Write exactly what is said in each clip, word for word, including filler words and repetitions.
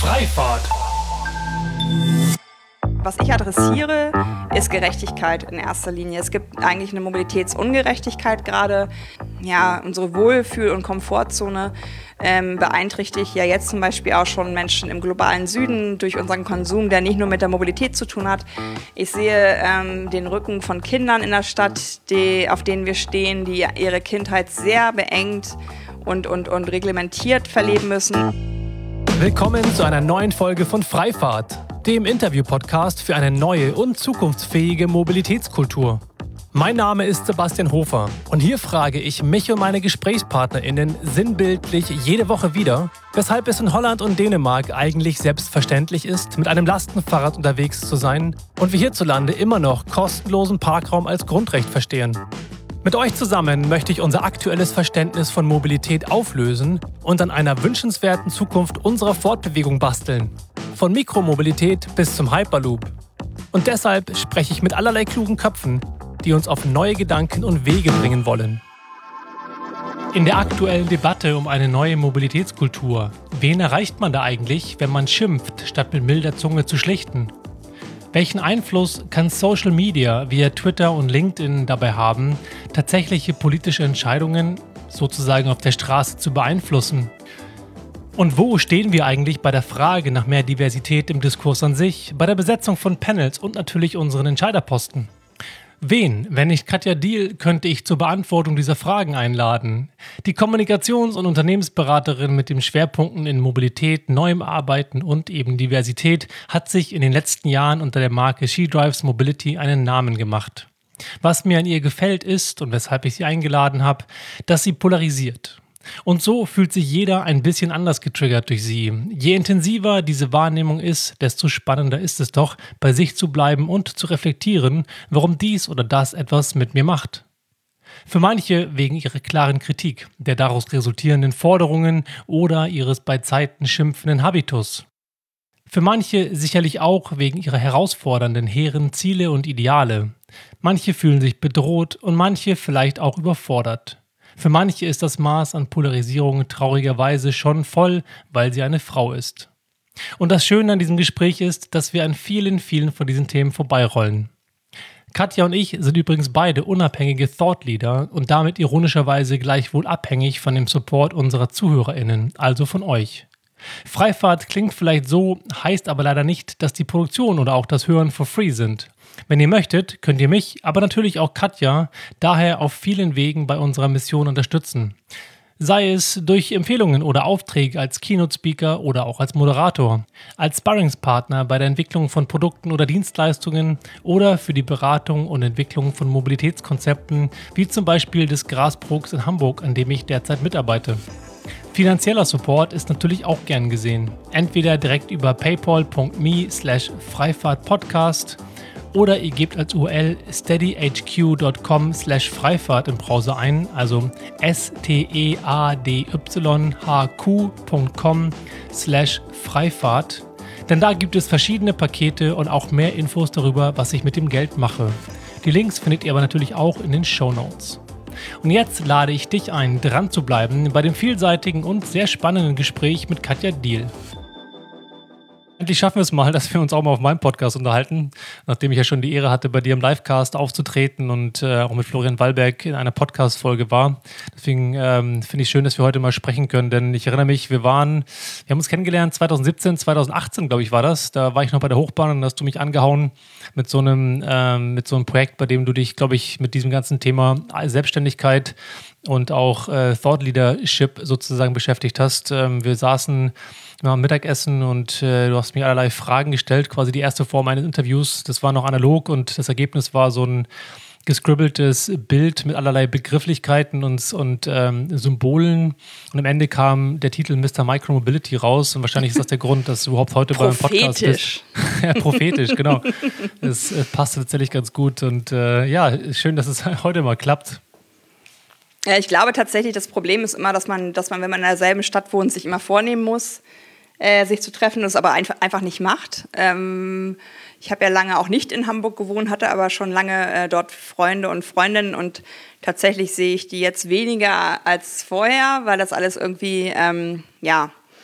Freifahrt. Was ich adressiere, ist Gerechtigkeit in erster Linie. Es gibt eigentlich eine Mobilitätsungerechtigkeit gerade. Ja, unsere Wohlfühl- und Komfortzone ähm, beeinträchtigt ja jetzt zum Beispiel auch schon Menschen im globalen Süden durch unseren Konsum, der nicht nur mit der Mobilität zu tun hat. Ich sehe ähm, den Rücken von Kindern in der Stadt, die, auf denen wir stehen, die ihre Kindheit sehr beengt und, und, und reglementiert verleben müssen. Willkommen zu einer neuen Folge von Freifahrt, dem Interview-Podcast für eine neue und zukunftsfähige Mobilitätskultur. Mein Name ist Sebastian Hofer und hier frage ich mich und meine GesprächspartnerInnen sinnbildlich jede Woche wieder, weshalb es in Holland und Dänemark eigentlich selbstverständlich ist, mit einem Lastenfahrrad unterwegs zu sein und wir hierzulande immer noch kostenlosen Parkraum als Grundrecht verstehen. Mit euch zusammen möchte ich unser aktuelles Verständnis von Mobilität auflösen und an einer wünschenswerten Zukunft unserer Fortbewegung basteln. Von Mikromobilität bis zum Hyperloop. Und deshalb spreche ich mit allerlei klugen Köpfen, die uns auf neue Gedanken und Wege bringen wollen. In der aktuellen Debatte um eine neue Mobilitätskultur, wen erreicht man da eigentlich, wenn man schimpft, statt mit milder Zunge zu schlichten? Welchen Einfluss kann Social Media via Twitter und LinkedIn dabei haben, tatsächliche politische Entscheidungen sozusagen auf der Straße zu beeinflussen? Und wo stehen wir eigentlich bei der Frage nach mehr Diversität im Diskurs an sich, bei der Besetzung von Panels und natürlich unseren Entscheiderposten? Wen, wenn nicht Katja Diehl, könnte ich zur Beantwortung dieser Fragen einladen? Die Kommunikations- und Unternehmensberaterin mit den Schwerpunkten in Mobilität, neuem Arbeiten und eben Diversität hat sich in den letzten Jahren unter der Marke She Drives Mobility einen Namen gemacht. Was mir an ihr gefällt ist, und weshalb ich sie eingeladen habe, dass sie polarisiert. Und so fühlt sich jeder ein bisschen anders getriggert durch sie. Je intensiver diese Wahrnehmung ist, desto spannender ist es doch, bei sich zu bleiben und zu reflektieren, warum dies oder das etwas mit mir macht. Für manche wegen ihrer klaren Kritik, der daraus resultierenden Forderungen oder ihres bei Zeiten schimpfenden Habitus. Für manche sicherlich auch wegen ihrer herausfordernden, hehren Ziele und Ideale. Manche fühlen sich bedroht und manche vielleicht auch überfordert. Für manche ist das Maß an Polarisierung traurigerweise schon voll, weil sie eine Frau ist. Und das Schöne an diesem Gespräch ist, dass wir an vielen, vielen von diesen Themen vorbeirollen. Katja und ich sind übrigens beide unabhängige Thought Leader und damit ironischerweise gleichwohl abhängig von dem Support unserer ZuhörerInnen, also von euch. Freifahrt klingt vielleicht so, heißt aber leider nicht, dass die Produktion oder auch das Hören for free sind. Wenn ihr möchtet, könnt ihr mich, aber natürlich auch Katja, daher auf vielen Wegen bei unserer Mission unterstützen. Sei es durch Empfehlungen oder Aufträge als Keynote-Speaker oder auch als Moderator, als Sparringspartner bei der Entwicklung von Produkten oder Dienstleistungen oder für die Beratung und Entwicklung von Mobilitätskonzepten, wie zum Beispiel des Grasbroks in Hamburg, an dem ich derzeit mitarbeite. Finanzieller Support ist natürlich auch gern gesehen. Entweder direkt über paypal.me slash freifahrtpodcast oder ihr gebt als U R L steadyhq.com slash Freifahrt im Browser ein, also steadyhq.com slash Freifahrt. Denn da gibt es verschiedene Pakete und auch mehr Infos darüber, was ich mit dem Geld mache. Die Links findet ihr aber natürlich auch in den Shownotes. Und jetzt lade ich dich ein, dran zu bleiben bei dem vielseitigen und sehr spannenden Gespräch mit Katja Diehl. Endlich schaffen wir es mal, dass wir uns auch mal auf meinem Podcast unterhalten, nachdem ich ja schon die Ehre hatte, bei dir im Livecast aufzutreten und äh, auch mit Florian Wallberg in einer Podcast-Folge war. Deswegen ähm, finde ich schön, dass wir heute mal sprechen können, denn ich erinnere mich, wir waren, wir haben uns kennengelernt zwanzig siebzehn, zwanzig achtzehn, glaube ich, war das. Da war ich noch bei der Hochbahn und da hast du mich angehauen mit so einem, ähm, mit so einem Projekt, bei dem du dich, glaube ich, mit diesem ganzen Thema Selbstständigkeit und auch äh, Thought Leadership sozusagen beschäftigt hast. Ähm, wir saßen am Mittagessen und äh, du hast mir allerlei Fragen gestellt, quasi die erste Form eines Interviews. Das war noch analog und das Ergebnis war so ein gescribbeltes Bild mit allerlei Begrifflichkeiten und, und ähm, Symbolen. Und am Ende kam der Titel Mister Micromobility raus. Und wahrscheinlich ist das der Grund, dass du überhaupt heute beim Podcast bist. Ja, prophetisch, genau. Es äh, passt tatsächlich ganz gut. Und äh, ja, schön, dass es heute mal klappt. Ja, ich glaube tatsächlich, das Problem ist immer, dass man, dass man, wenn man in derselben Stadt wohnt, sich immer vornehmen muss, äh, sich zu treffen, das aber einfach, einfach nicht macht. Ähm, ich habe ja lange auch nicht in Hamburg gewohnt, hatte aber schon lange äh, dort Freunde und Freundinnen und tatsächlich sehe ich die jetzt weniger als vorher, weil das alles irgendwie, ähm, ja,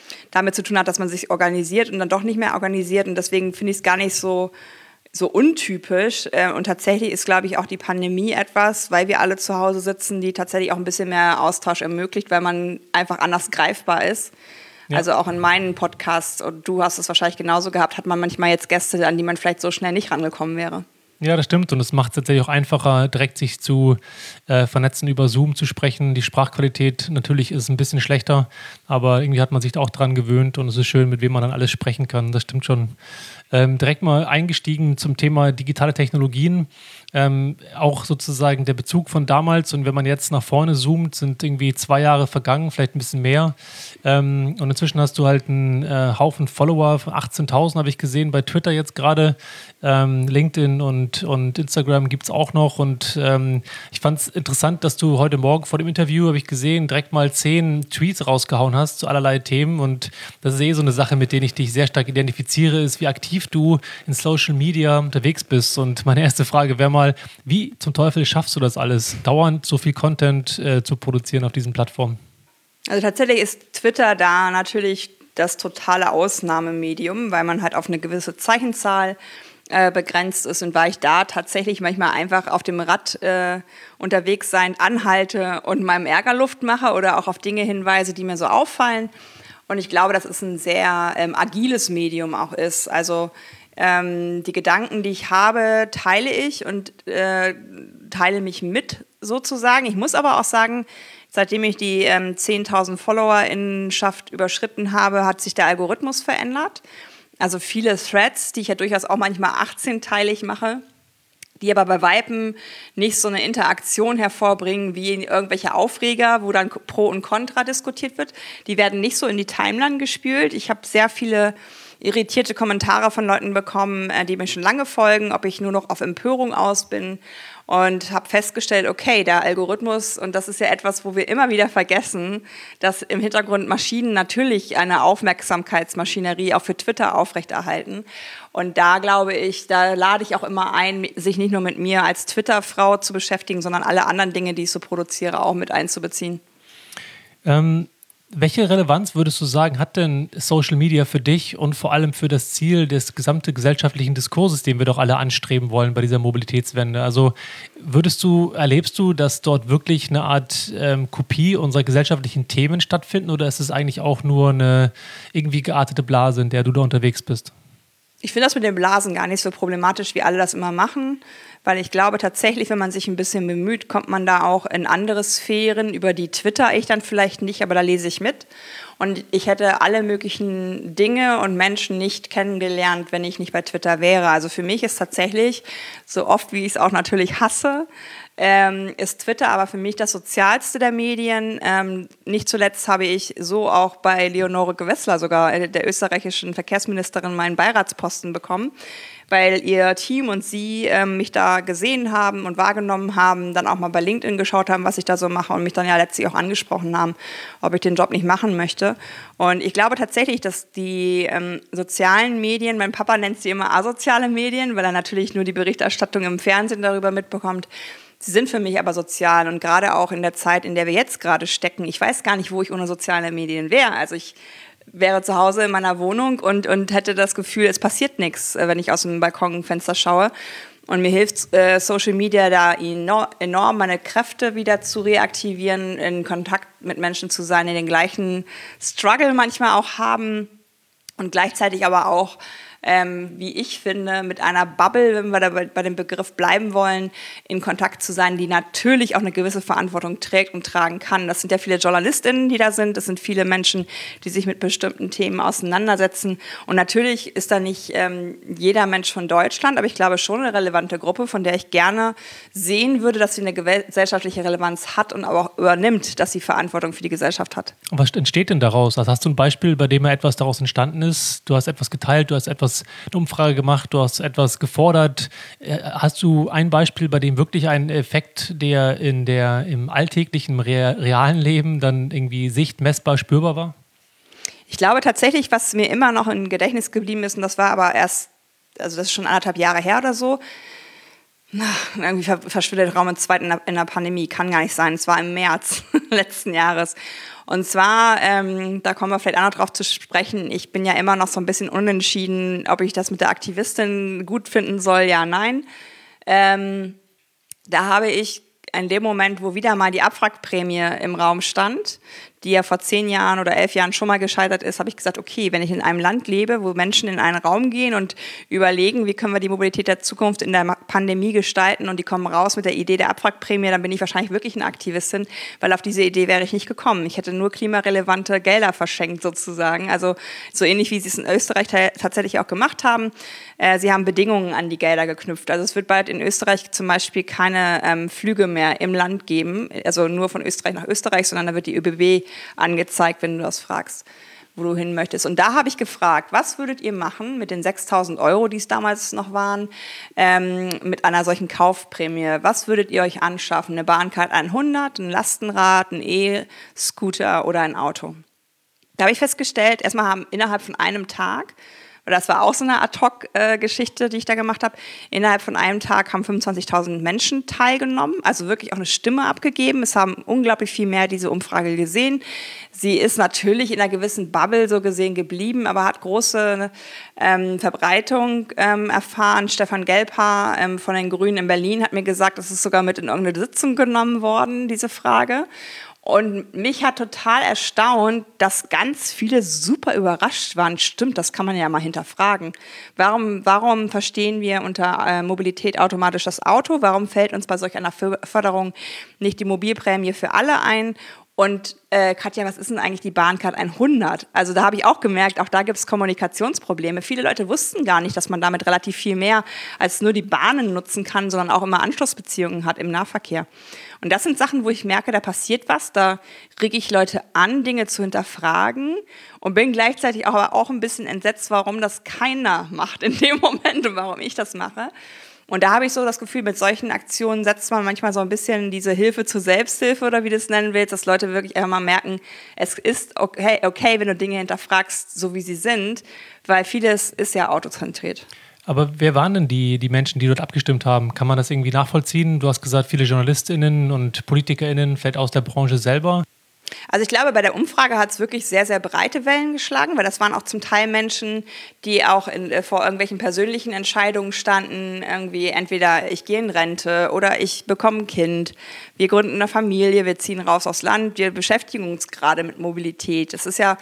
damit zu tun hat, dass man sich organisiert und dann doch nicht mehr organisiert. Und deswegen finde ich es gar nicht so, so untypisch. Und tatsächlich ist, glaube ich, auch die Pandemie etwas, weil wir alle zu Hause sitzen, die tatsächlich auch ein bisschen mehr Austausch ermöglicht, weil man einfach anders greifbar ist. Ja. Also auch in meinen Podcasts, und du hast es wahrscheinlich genauso gehabt, hat man manchmal jetzt Gäste, an die man vielleicht so schnell nicht rangekommen wäre. Ja, das stimmt. Und es macht es tatsächlich auch einfacher, direkt sich zu äh, vernetzen, über Zoom zu sprechen. Die Sprachqualität natürlich ist ein bisschen schlechter, aber irgendwie hat man sich da auch dran gewöhnt und es ist schön, mit wem man dann alles sprechen kann. Das stimmt schon. Ähm, direkt mal eingestiegen zum Thema digitale Technologien. Ähm, auch sozusagen der Bezug von damals, und wenn man jetzt nach vorne zoomt, sind irgendwie zwei Jahre vergangen, vielleicht ein bisschen mehr. Ähm, und inzwischen hast du halt einen äh, Haufen Follower, von achtzehntausend habe ich gesehen, bei Twitter jetzt gerade. Ähm, LinkedIn und, und Instagram gibt es auch noch. Und ähm, ich fand es interessant, dass du heute Morgen vor dem Interview, habe ich gesehen, direkt mal zehn Tweets rausgehauen hast zu allerlei Themen. Und das ist eh so eine Sache, mit der ich dich sehr stark identifiziere, ist, wie aktiv du in Social Media unterwegs bist. Und meine erste Frage wäre mal, wie zum Teufel schaffst du das alles, dauernd so viel Content äh, zu produzieren auf diesen Plattformen? Also tatsächlich ist Twitter da natürlich das totale Ausnahmemedium, weil man halt auf eine gewisse Zeichenzahl äh, begrenzt ist, und weil ich da tatsächlich manchmal einfach auf dem Rad äh, unterwegs sein, anhalte und meinem Ärger Luft mache oder auch auf Dinge hinweise, die mir so auffallen. Und ich glaube, dass es ein sehr ähm, agiles Medium auch ist. Also ähm, die Gedanken, die ich habe, teile ich und äh, teile mich mit sozusagen. Ich muss aber auch sagen, seitdem ich die ähm, zehntausend FollowerInnenschaft überschritten habe, hat sich der Algorithmus verändert. Also viele Threads, die ich ja durchaus auch manchmal achtzehnteilig mache, die aber bei Weitem nicht so eine Interaktion hervorbringen wie in irgendwelche Aufreger, wo dann Pro und Contra diskutiert wird. Die werden nicht so in die Timeline gespült. Ich habe sehr viele irritierte Kommentare von Leuten bekommen, die mir schon lange folgen, ob ich nur noch auf Empörung aus bin, und habe festgestellt, okay, der Algorithmus, und das ist ja etwas, wo wir immer wieder vergessen, dass im Hintergrund Maschinen natürlich eine Aufmerksamkeitsmaschinerie auch für Twitter aufrechterhalten. Und da glaube ich, da lade ich auch immer ein, sich nicht nur mit mir als Twitter-Frau zu beschäftigen, sondern alle anderen Dinge, die ich so produziere, auch mit einzubeziehen. Ähm Welche Relevanz, würdest du sagen, hat denn Social Media für dich und vor allem für das Ziel des gesamten gesellschaftlichen Diskurses, den wir doch alle anstreben wollen bei dieser Mobilitätswende? Also würdest du, erlebst du, dass dort wirklich eine Art ähm, Kopie unserer gesellschaftlichen Themen stattfinden, oder ist es eigentlich auch nur eine irgendwie geartete Blase, in der du da unterwegs bist? Ich finde das mit den Blasen gar nicht so problematisch, wie alle das immer machen, weil ich glaube tatsächlich, wenn man sich ein bisschen bemüht, kommt man da auch in andere Sphären, über die twitter ich dann vielleicht nicht, aber da lese ich mit. Und ich hätte alle möglichen Dinge und Menschen nicht kennengelernt, wenn ich nicht bei Twitter wäre. Also für mich ist tatsächlich, so oft wie ich es auch natürlich hasse, ähm, ist Twitter aber für mich das sozialste der Medien. Ähm, nicht zuletzt habe ich so auch bei Leonore Gewessler, sogar äh, der österreichischen Verkehrsministerin, meinen Beiratsposten bekommen, weil ihr Team und sie ähm, mich da gesehen haben und wahrgenommen haben, dann auch mal bei LinkedIn geschaut haben, was ich da so mache, und mich dann ja letztlich auch angesprochen haben, ob ich den Job nicht machen möchte. Und ich glaube tatsächlich, dass die ähm, sozialen Medien, mein Papa nennt sie immer asoziale Medien, weil er natürlich nur die Berichterstattung im Fernsehen darüber mitbekommt. Sie sind für mich aber sozial, und gerade auch in der Zeit, in der wir jetzt gerade stecken, ich weiß gar nicht, wo ich ohne soziale Medien wäre. Also ich wäre zu Hause in meiner Wohnung und, und hätte das Gefühl, es passiert nichts, wenn ich aus dem Balkonfenster schaue. Und mir hilft äh, Social Media da enorm, enorm, meine Kräfte wieder zu reaktivieren, in Kontakt mit Menschen zu sein, die den gleichen Struggle manchmal auch haben, und gleichzeitig aber auch, ähm, wie ich finde, mit einer Bubble, wenn wir da bei, bei dem Begriff bleiben wollen, in Kontakt zu sein, die natürlich auch eine gewisse Verantwortung trägt und tragen kann. Das sind ja viele JournalistInnen, die da sind. Das sind viele Menschen, die sich mit bestimmten Themen auseinandersetzen. Und natürlich ist da nicht ähm, jeder Mensch von Deutschland, aber ich glaube schon eine relevante Gruppe, von der ich gerne sehen würde, dass sie eine gesellschaftliche Relevanz hat und aber auch übernimmt, dass sie Verantwortung für die Gesellschaft hat. Und was entsteht denn daraus? Also hast du ein Beispiel, bei dem etwas daraus entstanden ist? Du hast etwas geteilt, du hast etwas eine Umfrage gemacht, du hast etwas gefordert. Hast du ein Beispiel, bei dem wirklich ein Effekt, der in der im alltäglichen, realen Leben dann irgendwie sicht-, messbar, spürbar war? Ich glaube tatsächlich, was mir immer noch im Gedächtnis geblieben ist, und das war aber erst, also das ist schon anderthalb Jahre her oder so, Ach, irgendwie verschwindet der Raum in Zweit in der, in der Pandemie. Kann gar nicht sein. Es war im März letzten Jahres. Und zwar, ähm, da kommen wir vielleicht auch noch drauf zu sprechen, ich bin ja immer noch so ein bisschen unentschieden, ob ich das mit der Aktivistin gut finden soll, ja, nein. Ähm, da habe ich in dem Moment, wo wieder mal die Abwrackprämie im Raum stand, die ja vor zehn Jahren oder elf Jahren schon mal gescheitert ist, habe ich gesagt, okay, wenn ich in einem Land lebe, wo Menschen in einen Raum gehen und überlegen, wie können wir die Mobilität der Zukunft in der Pandemie gestalten und die kommen raus mit der Idee der Abwrackprämie, dann bin ich wahrscheinlich wirklich eine Aktivistin, weil auf diese Idee wäre ich nicht gekommen. Ich hätte nur klimarelevante Gelder verschenkt sozusagen, also so ähnlich wie sie es in Österreich tatsächlich auch gemacht haben. Äh, sie haben Bedingungen an die Gelder geknüpft. Also es wird bald in Österreich zum Beispiel keine ähm, Flüge mehr im Land geben, also nur von Österreich nach Österreich, sondern da wird die ÖBB angezeigt, wenn du das fragst, wo du hin möchtest. Und da habe ich gefragt, was würdet ihr machen mit den sechstausend Euro, die es damals noch waren, ähm, mit einer solchen Kaufprämie? Was würdet ihr euch anschaffen? Eine Bahncard hundert, ein Lastenrad, ein E-Scooter oder ein Auto? Da habe ich festgestellt, erstmal haben innerhalb von einem Tag, das war auch so eine Ad-Hoc-Geschichte, die ich da gemacht habe. Innerhalb von einem Tag haben fünfundzwanzigtausend Menschen teilgenommen, also wirklich auch eine Stimme abgegeben. Es haben unglaublich viel mehr diese Umfrage gesehen. Sie ist natürlich in einer gewissen Bubble so gesehen geblieben, aber hat große ähm, Verbreitung ähm, erfahren. Stefan Gelbhaar ähm, von den Grünen in Berlin hat mir gesagt, es ist sogar mit in irgendeine Sitzung genommen worden, diese Frage. Und mich hat total erstaunt, dass ganz viele super überrascht waren. Stimmt, das kann man ja mal hinterfragen. Warum, warum verstehen wir unter äh, Mobilität automatisch das Auto? Warum fällt uns bei solch einer Förderung nicht die Mobilprämie für alle ein? Und äh, Katja, was ist denn eigentlich die Bahncard hundert? Also da habe ich auch gemerkt, auch da gibt es Kommunikationsprobleme. Viele Leute wussten gar nicht, dass man damit relativ viel mehr als nur die Bahnen nutzen kann, sondern auch immer Anschlussbeziehungen hat im Nahverkehr. Und das sind Sachen, wo ich merke, da passiert was, da rege ich Leute an, Dinge zu hinterfragen und bin gleichzeitig aber auch ein bisschen entsetzt, warum das keiner macht in dem Moment und warum ich das mache. Und da habe ich so das Gefühl, mit solchen Aktionen setzt man manchmal so ein bisschen diese Hilfe zur Selbsthilfe oder wie du es nennen willst, dass Leute wirklich einfach mal merken, es ist okay, okay, wenn du Dinge hinterfragst, so wie sie sind, weil vieles ist ja autozentriert. Aber wer waren denn die, die Menschen, die dort abgestimmt haben? Kann man das irgendwie nachvollziehen? Du hast gesagt, viele JournalistInnen und PolitikerInnen, vielleicht aus der Branche selber. Also ich glaube, bei der Umfrage hat es wirklich sehr, sehr breite Wellen geschlagen, weil das waren auch zum Teil Menschen, die auch in, äh, vor irgendwelchen persönlichen Entscheidungen standen, irgendwie entweder ich gehe in Rente oder ich bekomme ein Kind, wir gründen eine Familie, wir ziehen raus aufs Land, wir beschäftigen uns gerade mit Mobilität. Das ist ja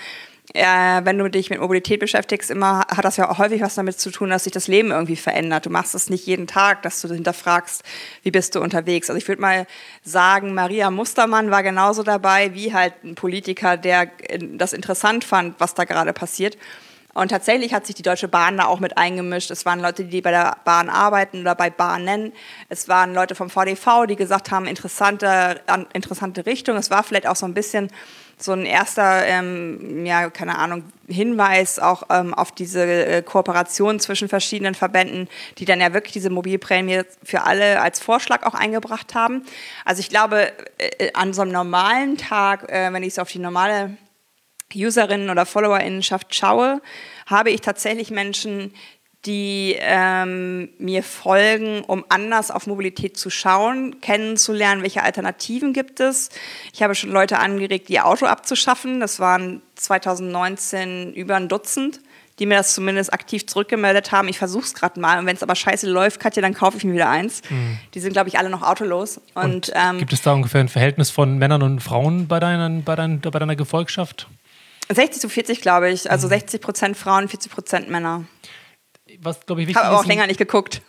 Äh, wenn du dich mit Mobilität beschäftigst, immer hat das ja auch häufig was damit zu tun, dass sich das Leben irgendwie verändert. Du machst es nicht jeden Tag, dass du hinterfragst, wie bist du unterwegs. Also ich würde mal sagen, Maria Mustermann war genauso dabei wie halt ein Politiker, der das interessant fand, was da gerade passiert. Und tatsächlich hat sich die Deutsche Bahn da auch mit eingemischt. Es waren Leute, die bei der Bahn arbeiten oder bei Bahnen. Es waren Leute vom V D V, die gesagt haben, interessante, interessante Richtung. Es war vielleicht auch so ein bisschen so ein erster, ähm, ja, keine Ahnung, Hinweis auch ähm, auf diese äh, Kooperation zwischen verschiedenen Verbänden, die dann ja wirklich diese Mobilprämie für alle als Vorschlag auch eingebracht haben. Also ich glaube, äh, an so einem normalen Tag, äh, wenn ich so auf die normale Userinnen- oder Followerinnenschaft schaue, habe ich tatsächlich Menschen, die ähm, mir folgen, um anders auf Mobilität zu schauen, kennenzulernen, welche Alternativen gibt es. Ich habe schon Leute angeregt, ihr Auto abzuschaffen. Das waren zwanzig neunzehn über ein Dutzend, die mir das zumindest aktiv zurückgemeldet haben. Ich versuche es gerade mal. Und wenn es aber scheiße läuft, Katja, dann kaufe ich mir wieder eins. Mhm. Die sind, glaube ich, alle noch autolos. Und, und ähm, gibt es da ungefähr ein Verhältnis von Männern und Frauen bei, deinen, bei, dein, bei deiner Gefolgschaft? sechzig zu vierzig, glaube ich. Also mhm. sechzig Prozent Frauen, vierzig Prozent Männer. Was, glaube ich, wichtig habe aber auch ist, länger nicht geguckt.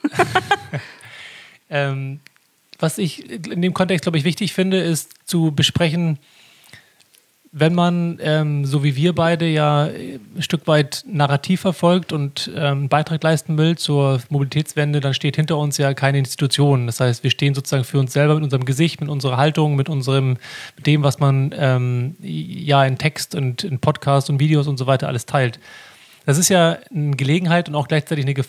ähm, was ich in dem Kontext, glaube ich, wichtig finde, ist zu besprechen, wenn man, ähm, so wie wir beide, ja ein Stück weit Narrativ verfolgt und ähm, einen Beitrag leisten will zur Mobilitätswende, dann steht hinter uns ja keine Institution. Das heißt, wir stehen sozusagen für uns selber mit unserem Gesicht, mit unserer Haltung, mit unserem, mit dem, was man ähm, ja in Text und in Podcasts und Videos und so weiter alles teilt. Das ist ja eine Gelegenheit und auch gleichzeitig eine Gefahr.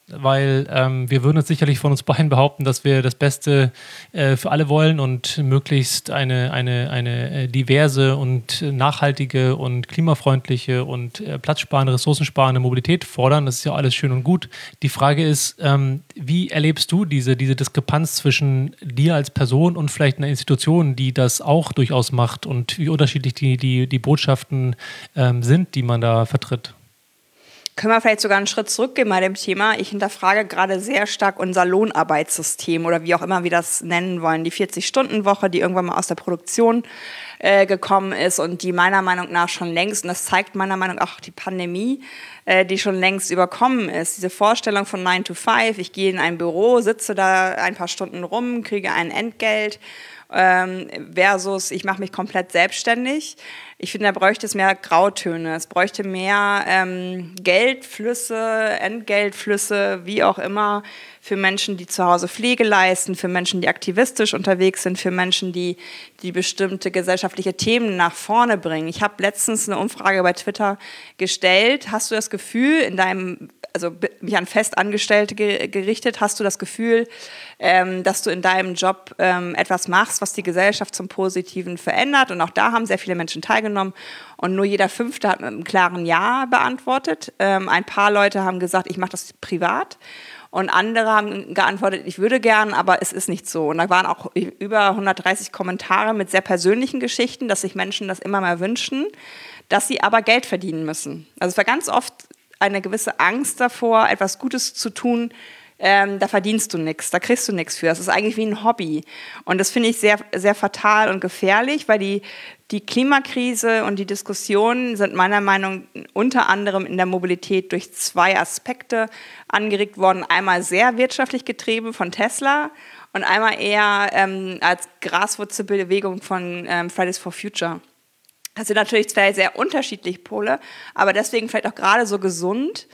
weil ähm, wir würden uns sicherlich von uns beiden behaupten, dass wir das Beste äh, für alle wollen und möglichst eine, eine, eine diverse und nachhaltige und klimafreundliche und äh, platzsparende, ressourcensparende Mobilität fordern. Das ist ja alles schön und gut. Die Frage ist, ähm, wie erlebst du diese, diese Diskrepanz zwischen dir als Person und vielleicht einer Institution, die das auch durchaus macht, und wie unterschiedlich die, die, die Botschaften ähm, sind, die man da vertritt? Können wir vielleicht sogar einen Schritt zurückgehen bei dem Thema. Ich hinterfrage gerade sehr stark unser Lohnarbeitssystem oder wie auch immer wir das nennen wollen. Die vierzig-Stunden-Woche, die irgendwann mal aus der Produktion äh, gekommen ist und die meiner Meinung nach schon längst, und das zeigt meiner Meinung nach auch die Pandemie, äh, die schon längst überkommen ist. Diese Vorstellung von nine to five, ich gehe in ein Büro, sitze da ein paar Stunden rum, kriege ein Entgelt, ähm, versus ich mache mich komplett selbstständig. Ich finde, da bräuchte es mehr Grautöne. Es bräuchte mehr ähm, Geldflüsse, Entgeltflüsse, wie auch immer, für Menschen, die zu Hause Pflege leisten, für Menschen, die aktivistisch unterwegs sind, für Menschen, die, die bestimmte gesellschaftliche Themen nach vorne bringen. Ich habe letztens eine Umfrage bei Twitter gestellt. Hast du das Gefühl, in deinem, also mich an Festangestellte ge- gerichtet, hast du das Gefühl, ähm, dass du in deinem Job ähm, etwas machst, was die Gesellschaft zum Positiven verändert? Und auch da haben sehr viele Menschen teilgenommen. Und nur jeder Fünfte hat mit einem klaren Ja beantwortet. Ähm, ein paar Leute haben gesagt, ich mache das privat. Und andere haben geantwortet, ich würde gern, aber es ist nicht so. Und da waren auch über hundertdreißig Kommentare mit sehr persönlichen Geschichten, dass sich Menschen das immer mehr wünschen, dass sie aber Geld verdienen müssen. Also es war ganz oft eine gewisse Angst davor, etwas Gutes zu tun. Ähm, da verdienst du nichts, da kriegst du nichts für. Das ist eigentlich wie ein Hobby. Und das finde ich sehr, sehr fatal und gefährlich, weil die, die Klimakrise und die Diskussionen sind meiner Meinung nach unter anderem in der Mobilität durch zwei Aspekte angeregt worden. Einmal sehr wirtschaftlich getrieben von Tesla und einmal eher ähm, als Graswurzelbewegung von ähm, Fridays for Future. Das sind natürlich zwei sehr unterschiedliche Pole, aber deswegen vielleicht auch gerade so gesund.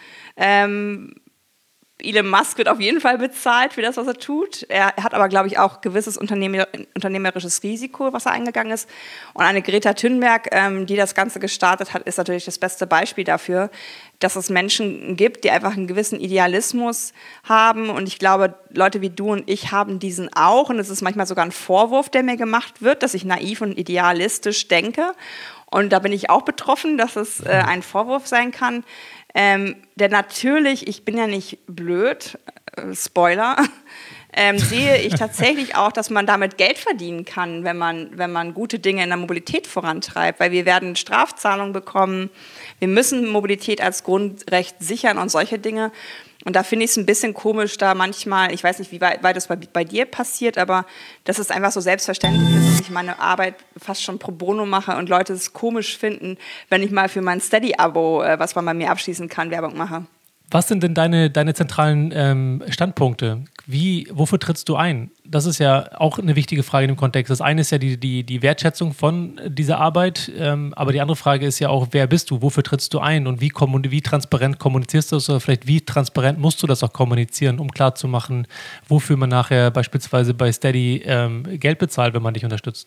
Ähm, Elon Musk wird auf jeden Fall bezahlt für das, was er tut. Er hat aber, glaube ich, auch gewisses Unternehmer, unternehmerisches Risiko, was er eingegangen ist. Und eine Greta Thunberg, ähm, die das Ganze gestartet hat, ist natürlich das beste Beispiel dafür, dass es Menschen gibt, die einfach einen gewissen Idealismus haben. Und ich glaube, Leute wie du und ich haben diesen auch. Und es ist manchmal sogar ein Vorwurf, der mir gemacht wird, dass ich naiv und idealistisch denke. Und da bin ich auch betroffen, dass es äh, ein Vorwurf sein kann. Ähm, denn natürlich, ich bin ja nicht blöd, äh, Spoiler, ähm, sehe ich tatsächlich auch, dass man damit Geld verdienen kann, wenn man, wenn man gute Dinge in der Mobilität vorantreibt, weil wir werden Strafzahlungen bekommen, wir müssen Mobilität als Grundrecht sichern und solche Dinge. Und da finde ich es ein bisschen komisch, da manchmal, ich weiß nicht, wie weit, weit das bei, bei dir passiert, aber dass es einfach so selbstverständlich ist, dass ich meine Arbeit fast schon pro bono mache und Leute es komisch finden, wenn ich mal für mein Steady-Abo, äh, was man bei mir abschließen kann, Werbung mache. Was sind denn deine, deine zentralen ähm, Standpunkte? Wie, wofür trittst du ein? Das ist ja auch eine wichtige Frage in dem Kontext. Das eine ist ja die, die, die Wertschätzung von dieser Arbeit, ähm, aber die andere Frage ist ja auch, wer bist du? Wofür trittst du ein? Und wie, kommun- wie transparent kommunizierst du das? Oder vielleicht wie transparent musst du das auch kommunizieren, um klarzumachen, wofür man nachher beispielsweise bei Steady ähm, Geld bezahlt, wenn man dich unterstützt?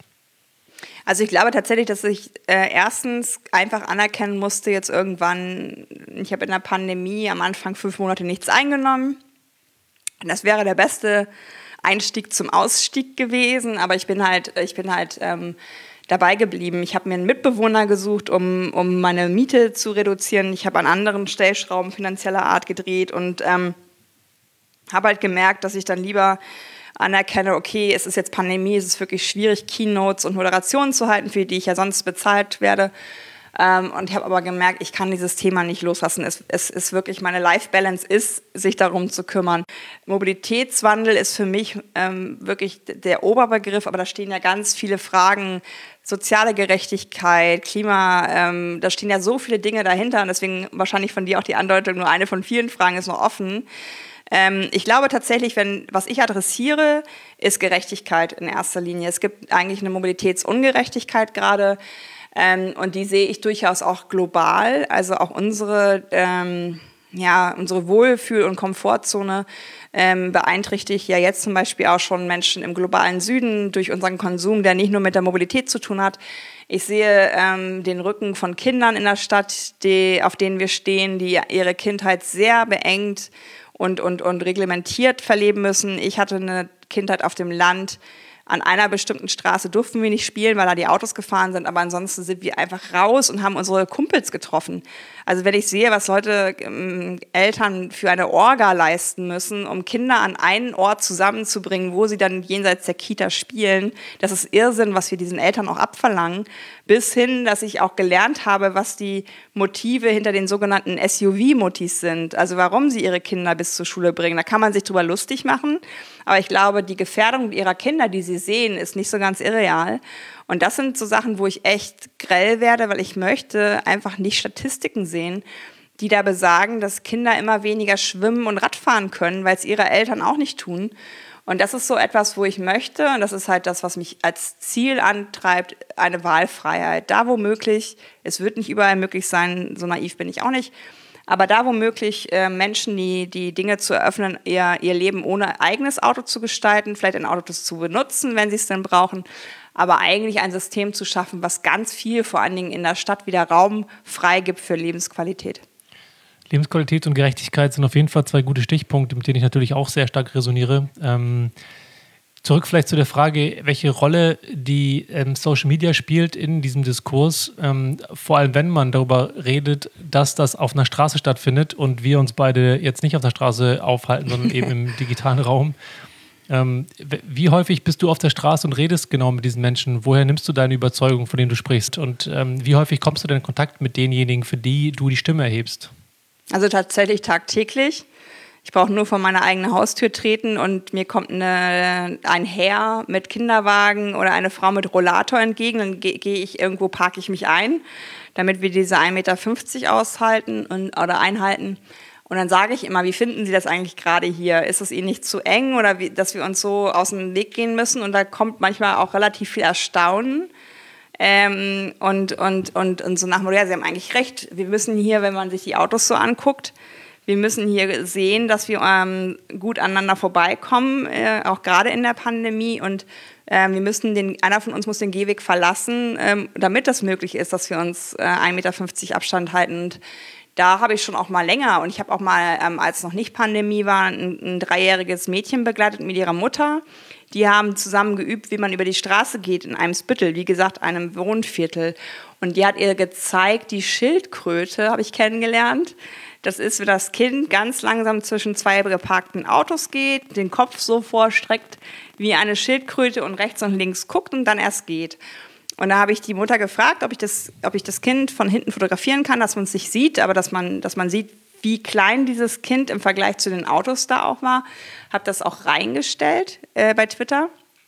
Also ich glaube tatsächlich, dass ich äh, erstens einfach anerkennen musste, jetzt irgendwann, ich habe in der Pandemie am Anfang fünf Monate nichts eingenommen. Das wäre der beste Einstieg zum Ausstieg gewesen, aber ich bin halt, ich bin halt ähm, dabei geblieben. Ich habe mir einen Mitbewohner gesucht, um, um meine Miete zu reduzieren. Ich habe an anderen Stellschrauben finanzieller Art gedreht und ähm, habe halt gemerkt, dass ich dann lieber anerkenne, okay, es ist jetzt Pandemie, es ist wirklich schwierig, Keynotes und Moderationen zu halten, für die ich ja sonst bezahlt werde. Ähm, und ich habe aber gemerkt, ich kann dieses Thema nicht loslassen. Es, es ist wirklich, meine Life-Balance ist, sich darum zu kümmern. Mobilitätswandel ist für mich ähm, wirklich der Oberbegriff, aber da stehen ja ganz viele Fragen, soziale Gerechtigkeit, Klima, ähm, da stehen ja so viele Dinge dahinter und deswegen wahrscheinlich von dir auch die Andeutung, nur eine von vielen Fragen ist noch offen. Ähm, ich glaube tatsächlich, wenn, was ich adressiere, ist Gerechtigkeit in erster Linie. Es gibt eigentlich eine Mobilitätsungerechtigkeit gerade ähm, und die sehe ich durchaus auch global. Also auch unsere, ähm, ja, unsere Wohlfühl- und Komfortzone ähm, beeinträchtigt ja jetzt zum Beispiel auch schon Menschen im globalen Süden durch unseren Konsum, der nicht nur mit der Mobilität zu tun hat. Ich sehe ähm, den Rücken von Kindern in der Stadt, die, auf denen wir stehen, die ihre Kindheit sehr beengt und, und, und reglementiert verleben müssen. Ich hatte eine Kindheit auf dem Land. An einer bestimmten Straße durften wir nicht spielen, weil da die Autos gefahren sind, aber ansonsten sind wir einfach raus und haben unsere Kumpels getroffen. Also wenn ich sehe, was Leute, ähm, Eltern für eine Orga leisten müssen, um Kinder an einen Ort zusammenzubringen, wo sie dann jenseits der Kita spielen, das ist Irrsinn, was wir diesen Eltern auch abverlangen, bis hin, dass ich auch gelernt habe, was die Motive hinter den sogenannten S U V-Motis sind, also warum sie ihre Kinder bis zur Schule bringen. Da kann man sich drüber lustig machen, aber ich glaube, die Gefährdung ihrer Kinder, die sie sehen, ist nicht so ganz irreal. Und das sind so Sachen, wo ich echt grell werde, weil ich möchte einfach nicht Statistiken sehen, die da besagen, dass Kinder immer weniger schwimmen und Radfahren können, weil es ihre Eltern auch nicht tun. Und das ist so etwas, wo ich möchte, und das ist halt das, was mich als Ziel antreibt, eine Wahlfreiheit. Da wo möglich, es wird nicht überall möglich sein, so naiv bin ich auch nicht, aber da wo möglich, äh, Menschen, die, die Dinge zu eröffnen, ihr, ihr Leben ohne eigenes Auto zu gestalten, vielleicht ein Auto zu benutzen, wenn sie es denn brauchen, aber eigentlich ein System zu schaffen, was ganz viel, vor allen Dingen in der Stadt, wieder Raum frei gibt für Lebensqualität. Lebensqualität und Gerechtigkeit sind auf jeden Fall zwei gute Stichpunkte, mit denen ich natürlich auch sehr stark resoniere. Ähm, zurück vielleicht zu der Frage, welche Rolle die ähm, Social Media spielt in diesem Diskurs, ähm, vor allem wenn man darüber redet, dass das auf einer Straße stattfindet und wir uns beide jetzt nicht auf der Straße aufhalten, sondern eben im digitalen Raum. Ähm, wie häufig bist du auf der Straße und redest genau mit diesen Menschen? Woher nimmst du deine Überzeugung, von denen du sprichst? Und ähm, wie häufig kommst du denn in Kontakt mit denjenigen, für die du die Stimme erhebst? Also tatsächlich tagtäglich. Ich brauche nur vor meine eigene Haustür treten und mir kommt eine, ein Herr mit Kinderwagen oder eine Frau mit Rollator entgegen. Dann gehe geh ich irgendwo, parke ich mich ein, damit wir diese ein Meter fünfzig aushalten und, oder einhalten. Und dann sage ich immer, wie finden Sie das eigentlich gerade hier? Ist es Ihnen nicht zu eng oder wie, dass wir uns so aus dem Weg gehen müssen? Und da kommt manchmal auch relativ viel Erstaunen. Ähm, und, und, und, und so nach dem Motto, ja, Sie haben eigentlich recht. Wir müssen hier, wenn man sich die Autos so anguckt, wir müssen hier sehen, dass wir ähm, gut aneinander vorbeikommen, äh, auch gerade in der Pandemie. Und äh, wir müssen den, einer von uns muss den Gehweg verlassen, ähm, damit das möglich ist, dass wir uns äh, ein Meter fünfzig Abstand halten. Und da habe ich schon auch mal länger und ich habe auch mal, ähm, als noch nicht Pandemie war, ein, ein dreijähriges Mädchen begleitet mit ihrer Mutter. Die haben zusammen geübt, wie man über die Straße geht in Eimsbüttel, wie gesagt, einem Wohnviertel. Und die hat ihr gezeigt, die Schildkröte habe ich kennengelernt. Das ist, wenn das Kind ganz langsam zwischen zwei geparkten Autos geht, den Kopf so vorstreckt wie eine Schildkröte und rechts und links guckt und dann erst geht. Und da habe ich die Mutter gefragt, ob ich das, ob ich das Kind von hinten fotografieren kann, dass man es nicht sieht, aber dass man, dass man sieht, wie klein dieses Kind im Vergleich zu den Autos da auch war. Habe das auch reingestellt äh, bei Twitter.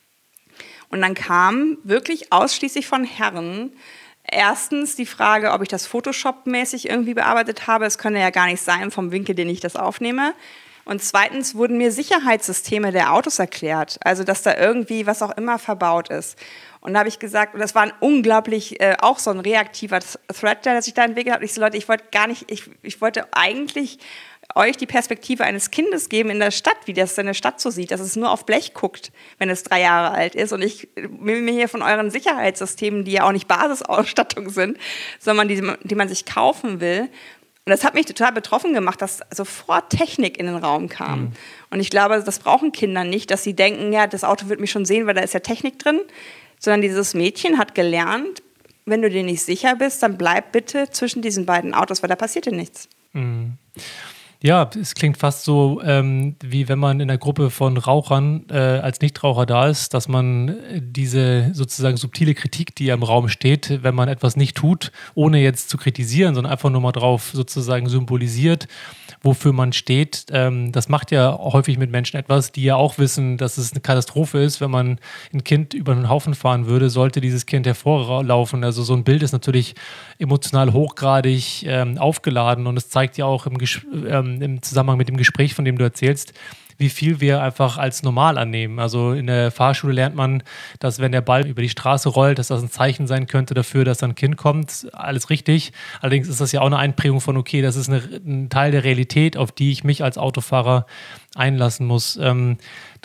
Und dann kam wirklich ausschließlich von Herren erstens die Frage, ob ich das Photoshop-mäßig irgendwie bearbeitet habe. Es könne ja gar nicht sein vom Winkel, den ich das aufnehme. Und zweitens wurden mir Sicherheitssysteme der Autos erklärt, also dass da irgendwie was auch immer verbaut ist. Und da habe ich gesagt, und das war ein unglaublich, äh, auch so ein reaktiver Thread, der sich da entwickelt hat. Und ich so, Leute, ich wollte gar nicht, ich, ich wollte eigentlich euch die Perspektive eines Kindes geben in der Stadt, wie das seine Stadt so sieht, dass es nur auf Blech guckt, wenn es drei Jahre alt ist. Und ich will mir hier von euren Sicherheitssystemen, die ja auch nicht Basisausstattung sind, sondern die, die man sich kaufen will. Und das hat mich total betroffen gemacht, dass sofort Technik in den Raum kam. Mhm. Und ich glaube, das brauchen Kinder nicht, dass sie denken, ja, das Auto wird mich schon sehen, weil da ist ja Technik drin. Sondern dieses Mädchen hat gelernt, wenn du dir nicht sicher bist, dann bleib bitte zwischen diesen beiden Autos, weil da passiert dir nichts. Mhm. Ja, es klingt fast so, ähm, wie wenn man in einer Gruppe von Rauchern äh, als Nichtraucher da ist, dass man diese sozusagen subtile Kritik, die ja im Raum steht, wenn man etwas nicht tut, ohne jetzt zu kritisieren, sondern einfach nur mal drauf sozusagen symbolisiert, wofür man steht. Ähm, das macht ja häufig mit Menschen etwas, die ja auch wissen, dass es eine Katastrophe ist, wenn man ein Kind über einen Haufen fahren würde, sollte dieses Kind hervorlaufen. Also so ein Bild ist natürlich emotional hochgradig ähm, aufgeladen und es zeigt ja auch im, Ges- ähm, im Zusammenhang mit dem Gespräch, von dem du erzählst, wie viel wir einfach als normal annehmen. Also in der Fahrschule lernt man, dass wenn der Ball über die Straße rollt, dass das ein Zeichen sein könnte dafür, dass ein Kind kommt. Alles richtig. Allerdings ist das ja auch eine Einprägung von, okay, das ist eine, ein Teil der Realität, auf die ich mich als Autofahrer einlassen muss. Ähm,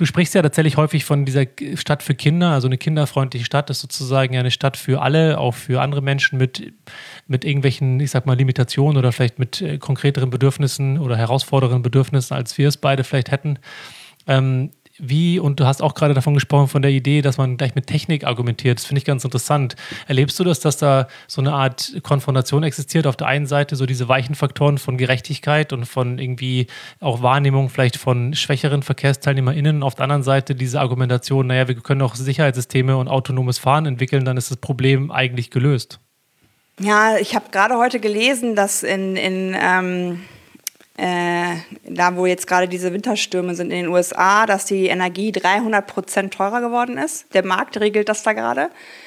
Du sprichst ja tatsächlich häufig von dieser Stadt für Kinder, also eine kinderfreundliche Stadt ist sozusagen ja eine Stadt für alle, auch für andere Menschen mit, mit irgendwelchen, ich sag mal, Limitationen oder vielleicht mit äh, konkreteren Bedürfnissen oder herausfordernden Bedürfnissen, als wir es beide vielleicht hätten. Ähm, Wie, und du hast auch gerade davon gesprochen, von der Idee, dass man gleich mit Technik argumentiert. Das finde ich ganz interessant. Erlebst du das, dass da so eine Art Konfrontation existiert? Auf der einen Seite so diese weichen Faktoren von Gerechtigkeit und von irgendwie auch Wahrnehmung vielleicht von schwächeren VerkehrsteilnehmerInnen. Auf der anderen Seite diese Argumentation, naja, wir können auch Sicherheitssysteme und autonomes Fahren entwickeln, dann ist das Problem eigentlich gelöst. Ja, ich habe gerade heute gelesen, dass in, in ähm Äh, da wo jetzt gerade diese Winterstürme sind in den U S A, dass die Energie dreihundert Prozent teurer geworden ist. Der Markt regelt das da gerade.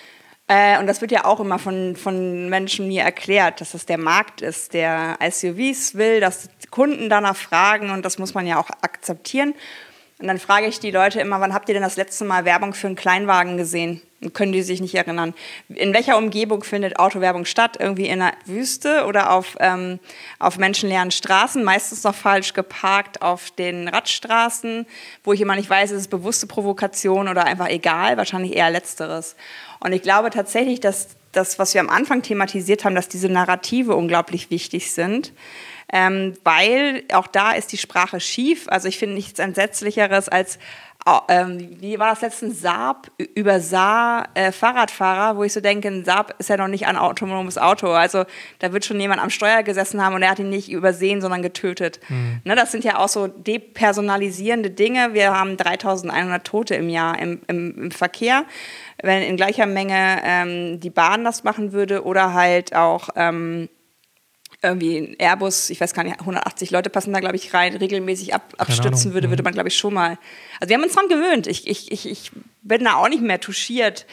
Äh, und das wird ja auch immer von, von Menschen mir erklärt, dass es der Markt ist, der S U Vs will, dass Kunden danach fragen und das muss man ja auch akzeptieren. Und dann frage ich die Leute immer, wann habt ihr denn das letzte Mal Werbung für einen Kleinwagen gesehen? Und können die sich nicht erinnern. In welcher Umgebung findet Autowerbung statt? Irgendwie in der Wüste oder auf, ähm, auf menschenleeren Straßen, meistens noch falsch geparkt auf den Radstraßen, wo ich immer nicht weiß, ist es bewusste Provokation oder einfach egal, wahrscheinlich eher Letzteres. Und ich glaube tatsächlich, dass das, was wir am Anfang thematisiert haben, dass diese Narrative unglaublich wichtig sind. Ähm, weil auch da ist die Sprache schief. Also ich finde nichts Entsetzlicheres als, ähm, wie war das letztens, Saab über Saar äh, Fahrradfahrer, wo ich so denke, ein Saab ist ja noch nicht ein autonomes Auto. Also da wird schon jemand am Steuer gesessen haben und er hat ihn nicht übersehen, sondern getötet. Mhm. Ne, das sind ja auch so depersonalisierende Dinge. Wir haben dreitausendeinhundert Tote im Jahr im, im, im Verkehr. Wenn in gleicher Menge ähm, die Bahn das machen würde oder halt auch ähm, irgendwie ein Airbus, ich weiß gar nicht, hundertachtzig Leute passen da, glaube ich, rein, regelmäßig ab, abstürzen würde, würde man, glaube ich, schon mal. Also wir haben uns dran gewöhnt. Ich, ich, ich, ich bin da auch nicht mehr touchiert.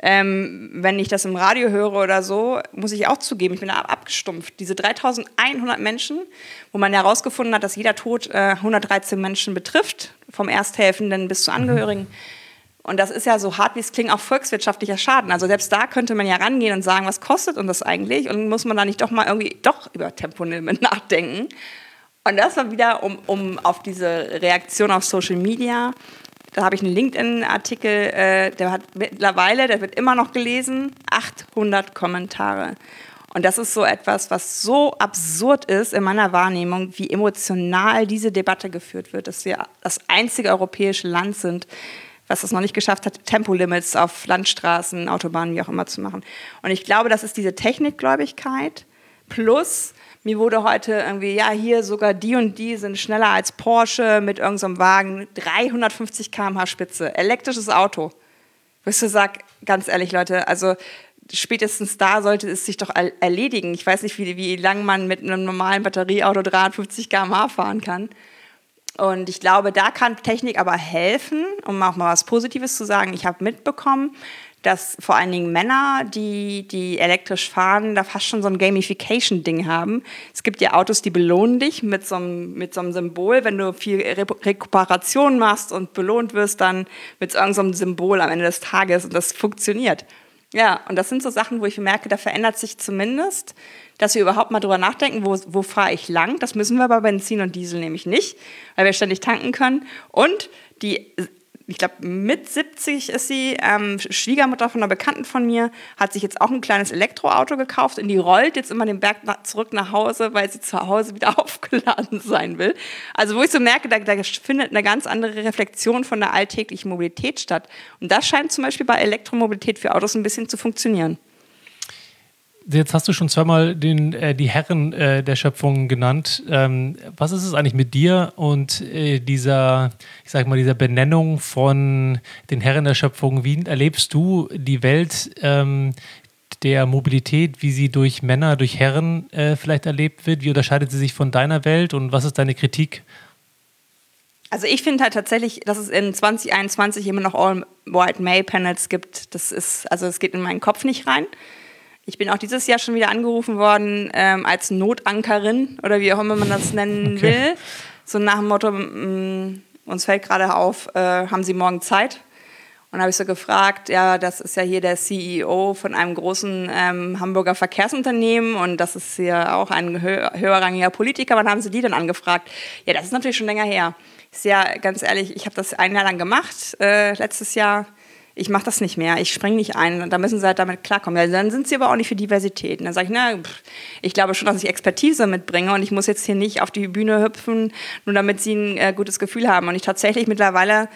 Ähm, wenn ich das im Radio höre oder so, muss ich auch zugeben, ich bin da abgestumpft. Diese dreitausendeinhundert Menschen, wo man herausgefunden hat, dass jeder Tod äh, hundertdreizehn Menschen betrifft, vom Ersthelfenden bis zu Angehörigen. Mhm. Und das ist ja so hart, wie es klingt, auch volkswirtschaftlicher Schaden. Also selbst da könnte man ja rangehen und sagen, was kostet uns das eigentlich? Und muss man da nicht doch mal irgendwie doch über Tempolimit nachdenken? Und das war wieder, um, um auf diese Reaktion auf Social Media, da habe ich einen LinkedIn-Artikel, äh, der hat mittlerweile, der wird immer noch gelesen, achthundert Kommentare. Und das ist so etwas, was so absurd ist in meiner Wahrnehmung, wie emotional diese Debatte geführt wird, dass wir das einzige europäische Land sind, was es noch nicht geschafft hat, Tempolimits auf Landstraßen, Autobahnen, wie auch immer zu machen. Und ich glaube, das ist diese Technikgläubigkeit plus, mir wurde heute irgendwie, ja, hier sogar die und die sind schneller als Porsche mit irgendeinem so Wagen, dreihundertfünfzig Kilometer pro Stunde Spitze, elektrisches Auto. Wo ich so sag, ganz ehrlich, Leute, also spätestens da sollte es sich doch erledigen. Ich weiß nicht, wie, wie lange man mit einem normalen Batterieauto dreihundertfünfzig Kilometer pro Stunde fahren kann. Und ich glaube, da kann Technik aber helfen, um auch mal was Positives zu sagen. Ich habe mitbekommen, dass vor allen Dingen Männer, die, die elektrisch fahren, da fast schon so ein Gamification-Ding haben. Es gibt ja Autos, die belohnen dich mit so einem, mit so einem Symbol. Wenn du viel Re- Rekuperation machst und belohnt wirst, dann mit so einem Symbol am Ende des Tages. Und das funktioniert. Ja, und das sind so Sachen, wo ich merke, da verändert sich zumindest, dass wir überhaupt mal drüber nachdenken, wo, wo fahre ich lang. Das müssen wir bei Benzin und Diesel nämlich nicht, weil wir ständig tanken können. Und die, ich glaube, mit siebzig ist sie, ähm, Schwiegermutter von einer Bekannten von mir, hat sich jetzt auch ein kleines Elektroauto gekauft und die rollt jetzt immer den Berg nach, zurück nach Hause, weil sie zu Hause wieder aufgeladen sein will. Also wo ich so merke, da, da findet eine ganz andere Reflexion von der alltäglichen Mobilität statt. Und das scheint zum Beispiel bei Elektromobilität für Autos ein bisschen zu funktionieren. Jetzt hast du schon zweimal den, äh, die Herren äh, der Schöpfung genannt. Ähm, was ist es eigentlich mit dir und äh, dieser, ich sag mal, dieser Benennung von den Herren der Schöpfung? Wie erlebst du die Welt ähm, der Mobilität, wie sie durch Männer, durch Herren äh, vielleicht erlebt wird? Wie unterscheidet sie sich von deiner Welt und was ist deine Kritik? Also ich finde halt tatsächlich, dass es in zwanzig einundzwanzig immer noch All-White-Male-Panels gibt. Das ist, also es geht in meinen Kopf nicht rein. Ich bin auch dieses Jahr schon wieder angerufen worden ähm, als Notankerin oder wie auch immer man das nennen okay. will. So nach dem Motto, mh, uns fällt gerade auf, äh, haben Sie morgen Zeit? Und habe ich so gefragt, ja, das ist ja hier der C E O von einem großen ähm, Hamburger Verkehrsunternehmen und das ist hier auch ein hö- höherrangiger Politiker. Wann haben Sie die denn angefragt? Ja, das ist natürlich schon länger her. Ist ja ganz ehrlich, ich habe das ein Jahr lang gemacht, äh, letztes Jahr. Ich mache das nicht mehr, ich springe nicht ein. Da müssen Sie halt damit klarkommen. Ja, dann sind Sie aber auch nicht für Diversität. Und dann sage ich, na, pff, ich glaube schon, dass ich Expertise mitbringe und ich muss jetzt hier nicht auf die Bühne hüpfen, nur damit Sie ein äh, gutes Gefühl haben. Und ich tatsächlich mittlerweile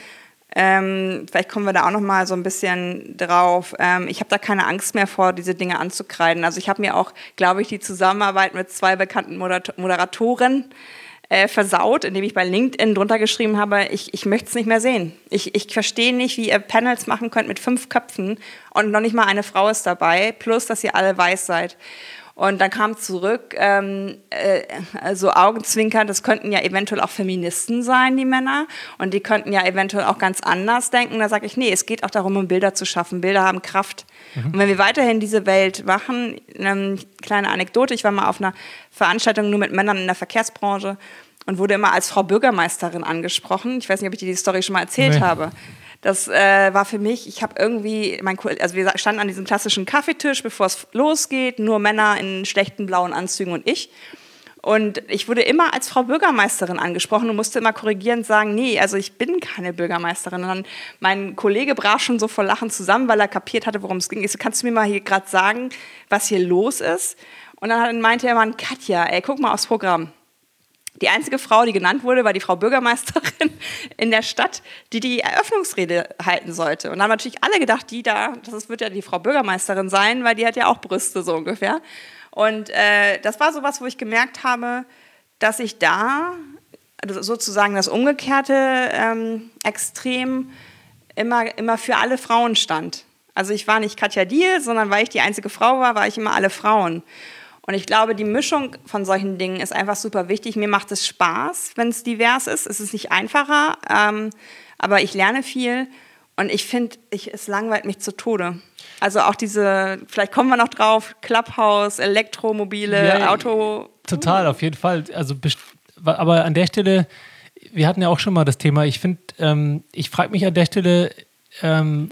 Ähm, vielleicht kommen wir da auch noch mal so ein bisschen drauf. Ähm, ich habe da keine Angst mehr vor, diese Dinge anzukreiden. Also ich habe mir auch, glaube ich, die Zusammenarbeit mit zwei bekannten Moder- Moderatoren äh, versaut, indem ich bei LinkedIn drunter geschrieben habe, ich, ich möchte es nicht mehr sehen. Ich, ich verstehe nicht, wie ihr Panels machen könnt mit fünf Köpfen und noch nicht mal eine Frau ist dabei, plus, dass ihr alle weiß seid. Und dann kam zurück, ähm, äh, also Augenzwinkern, das könnten ja eventuell auch Feministen sein, die Männer. Und die könnten ja eventuell auch ganz anders denken. Da sage ich, nee, es geht auch darum, um Bilder zu schaffen. Bilder haben Kraft. Mhm. Und wenn wir weiterhin diese Welt machen, ähm, kleine Anekdote, ich war mal auf einer Veranstaltung nur mit Männern in der Verkehrsbranche und wurde immer als Frau Bürgermeisterin angesprochen. Ich weiß nicht, ob ich dir die Story schon mal erzählt nee. habe. Das äh, war für mich, ich habe irgendwie, mein, also wir standen an diesem klassischen Kaffeetisch, bevor es losgeht, nur Männer in schlechten blauen Anzügen und ich. Und ich wurde immer als Frau Bürgermeisterin angesprochen und musste immer korrigierend sagen, nee, also ich bin keine Bürgermeisterin. Und dann mein Kollege brach schon so vor Lachen zusammen, weil er kapiert hatte, worum es ging. Ich so, kannst du mir mal hier gerade sagen, was hier los ist? Und dann meinte er mal, Katja, ey, guck mal aufs Programm. Die einzige Frau, die genannt wurde, war die Frau Bürgermeisterin in der Stadt, die die Eröffnungsrede halten sollte. Und dann haben natürlich alle gedacht, die da, das wird ja die Frau Bürgermeisterin sein, weil die hat ja auch Brüste so ungefähr. Und äh, das war sowas, wo ich gemerkt habe, dass ich da also sozusagen das umgekehrte ähm, Extrem immer, immer für alle Frauen stand. Also ich war nicht Katja Diel, sondern weil ich die einzige Frau war, war ich immer alle Frauen. Und ich glaube, die Mischung von solchen Dingen ist einfach super wichtig. Mir macht es Spaß, wenn es divers ist. Es ist nicht einfacher, ähm, aber ich lerne viel. Und ich finde, es langweilt mich zu Tode. Also auch diese, vielleicht kommen wir noch drauf, Clubhouse, Elektromobile, ja, Auto. Total, auf jeden Fall. Also, aber an der Stelle, wir hatten ja auch schon mal das Thema, ich finde, ähm, ich frage mich an der Stelle, ähm,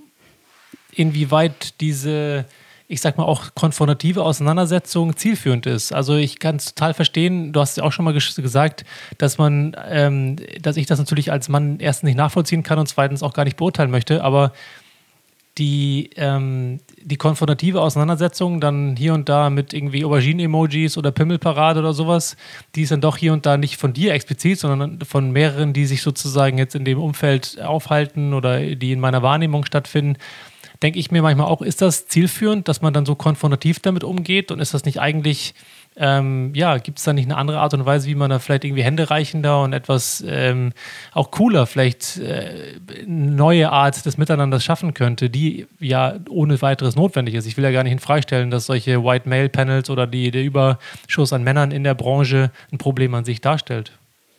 inwieweit diese, ich sag mal, auch konfrontative Auseinandersetzung zielführend ist. Also ich kann es total verstehen, du hast ja auch schon mal ges- gesagt, dass man, ähm, dass ich das natürlich als Mann erstens nicht nachvollziehen kann und zweitens auch gar nicht beurteilen möchte, aber die, ähm, die konfrontative Auseinandersetzung dann hier und da mit irgendwie Auberginen-Emojis oder Pimmelparade oder sowas, die ist dann doch hier und da nicht von dir explizit, sondern von mehreren, die sich sozusagen jetzt in dem Umfeld aufhalten oder die in meiner Wahrnehmung stattfinden, denke ich mir manchmal auch, ist das zielführend, dass man dann so konfrontativ damit umgeht und ist das nicht eigentlich, ähm, ja, gibt es da nicht eine andere Art und Weise, wie man da vielleicht irgendwie händereichender und etwas ähm, auch cooler, vielleicht äh, neue Art des Miteinanders schaffen könnte, die ja ohne weiteres notwendig ist. Ich will ja gar nicht in Frage stellen, dass solche White-Male-Panels oder die, der Überschuss an Männern in der Branche ein Problem an sich darstellt.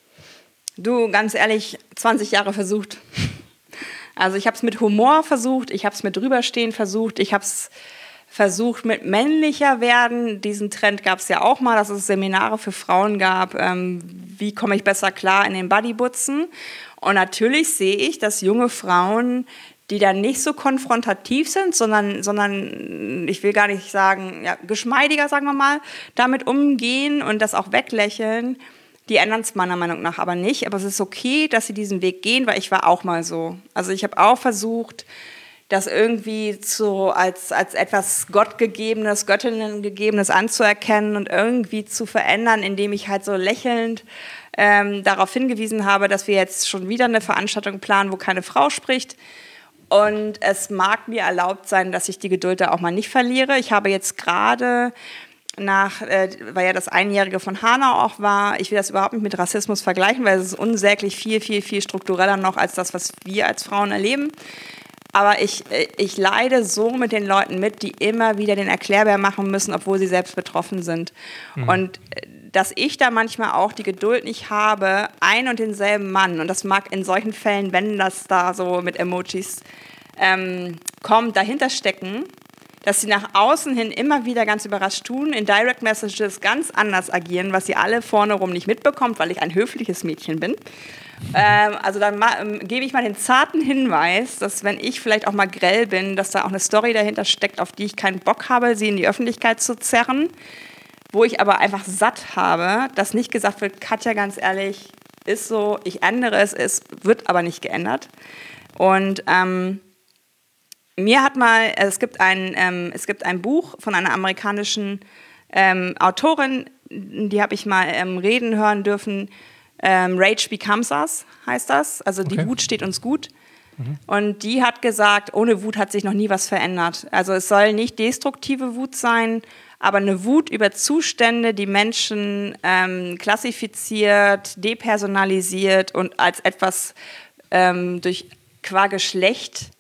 Du, ganz ehrlich, zwanzig Jahre versucht. Also ich habe es mit Humor versucht, ich habe es mit drüberstehen versucht, ich habe es versucht mit männlicher werden. Diesen Trend gab es ja auch mal, dass es Seminare für Frauen gab, ähm, wie komme ich besser klar in den Bodybutzen. Und natürlich sehe ich, dass junge Frauen, die dann nicht so konfrontativ sind, sondern, sondern ich will gar nicht sagen, ja, geschmeidiger, sagen wir mal, damit umgehen und das auch weglächeln. Die ändern es meiner Meinung nach aber nicht. Aber es ist okay, dass sie diesen Weg gehen, weil ich war auch mal so. Also ich habe auch versucht, das irgendwie so als, als etwas Gottgegebenes, Göttinnengegebenes anzuerkennen und irgendwie zu verändern, indem ich halt so lächelnd ähm, darauf hingewiesen habe, dass wir jetzt schon wieder eine Veranstaltung planen, wo keine Frau spricht. Und es mag mir erlaubt sein, dass ich die Geduld da auch mal nicht verliere. Ich habe jetzt gerade nach, äh, weil ja das Einjährige von Hanau auch war, ich will das überhaupt nicht mit Rassismus vergleichen, weil es ist unsäglich viel, viel, viel struktureller noch als das, was wir als Frauen erleben. Aber ich, ich leide so mit den Leuten mit, die immer wieder den Erklärbär machen müssen, obwohl sie selbst betroffen sind. Mhm. Und dass ich da manchmal auch die Geduld nicht habe, ein und denselben Mann, und das mag in solchen Fällen, wenn das da so mit Emojis ähm, kommt, dahinter stecken, dass sie nach außen hin immer wieder ganz überrascht tun, in Direct Messages ganz anders agieren, was sie alle vorne rum nicht mitbekommt, weil ich ein höfliches Mädchen bin. Ähm, also dann ähm, gebe ich mal den zarten Hinweis, dass wenn ich vielleicht auch mal grell bin, dass da auch eine Story dahinter steckt, auf die ich keinen Bock habe, sie in die Öffentlichkeit zu zerren, wo ich aber einfach satt habe, dass nicht gesagt wird, Katja, ganz ehrlich, ist so, ich ändere es, es wird aber nicht geändert. Und ähm, mir hat mal, es gibt ein, ähm, es gibt ein Buch von einer amerikanischen ähm, Autorin, die habe ich mal ähm, reden hören dürfen, ähm, Rage Becomes Us heißt das, also die Okay. Wut steht uns gut. Mhm. Und die hat gesagt, ohne Wut hat sich noch nie was verändert. Also es soll nicht destruktive Wut sein, aber eine Wut über Zustände, die Menschen ähm, klassifiziert, depersonalisiert und als etwas ähm, durch qua Geschlecht